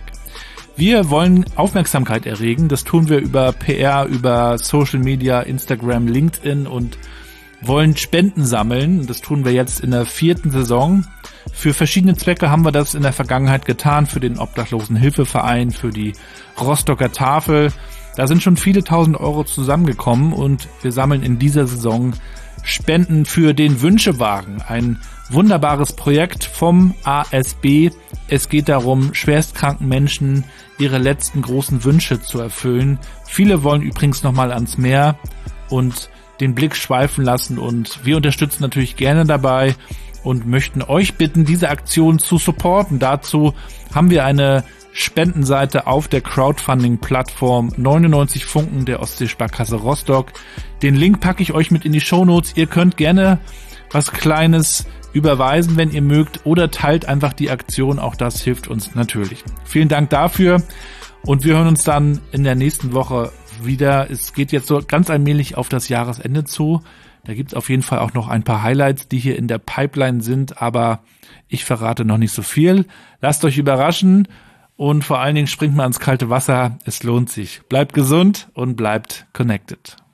Wir wollen Aufmerksamkeit erregen. Das tun wir über P R, über Social Media, Instagram, LinkedIn und wollen Spenden sammeln. Das tun wir jetzt in der vierten Saison. Für verschiedene Zwecke haben wir das in der Vergangenheit getan. Für den Obdachlosenhilfeverein, für die Rostocker Tafel. Da sind schon viele tausend Euro zusammengekommen und wir sammeln in dieser Saison Spenden für den Wünschewagen. Ein wunderbares Projekt vom A S B. Es geht darum, schwerstkranken Menschen ihre letzten großen Wünsche zu erfüllen. Viele wollen übrigens nochmal ans Meer und den Blick schweifen lassen und wir unterstützen natürlich gerne dabei und möchten euch bitten, diese Aktion zu supporten. Dazu haben wir eine Spendenseite auf der Crowdfunding-Plattform neunundneunzig Funken der Ostseesparkasse Rostock. Den Link packe ich euch mit in die Shownotes. Ihr könnt gerne was Kleines überweisen, wenn ihr mögt, oder teilt einfach die Aktion. Auch das hilft uns natürlich. Vielen Dank dafür und wir hören uns dann in der nächsten Woche wieder. Es geht jetzt so ganz allmählich auf das Jahresende zu. Da gibt es auf jeden Fall auch noch ein paar Highlights, die hier in der Pipeline sind, aber ich verrate noch nicht so viel. Lasst euch überraschen und vor allen Dingen springt mal ins kalte Wasser. Es lohnt sich. Bleibt gesund und bleibt connected.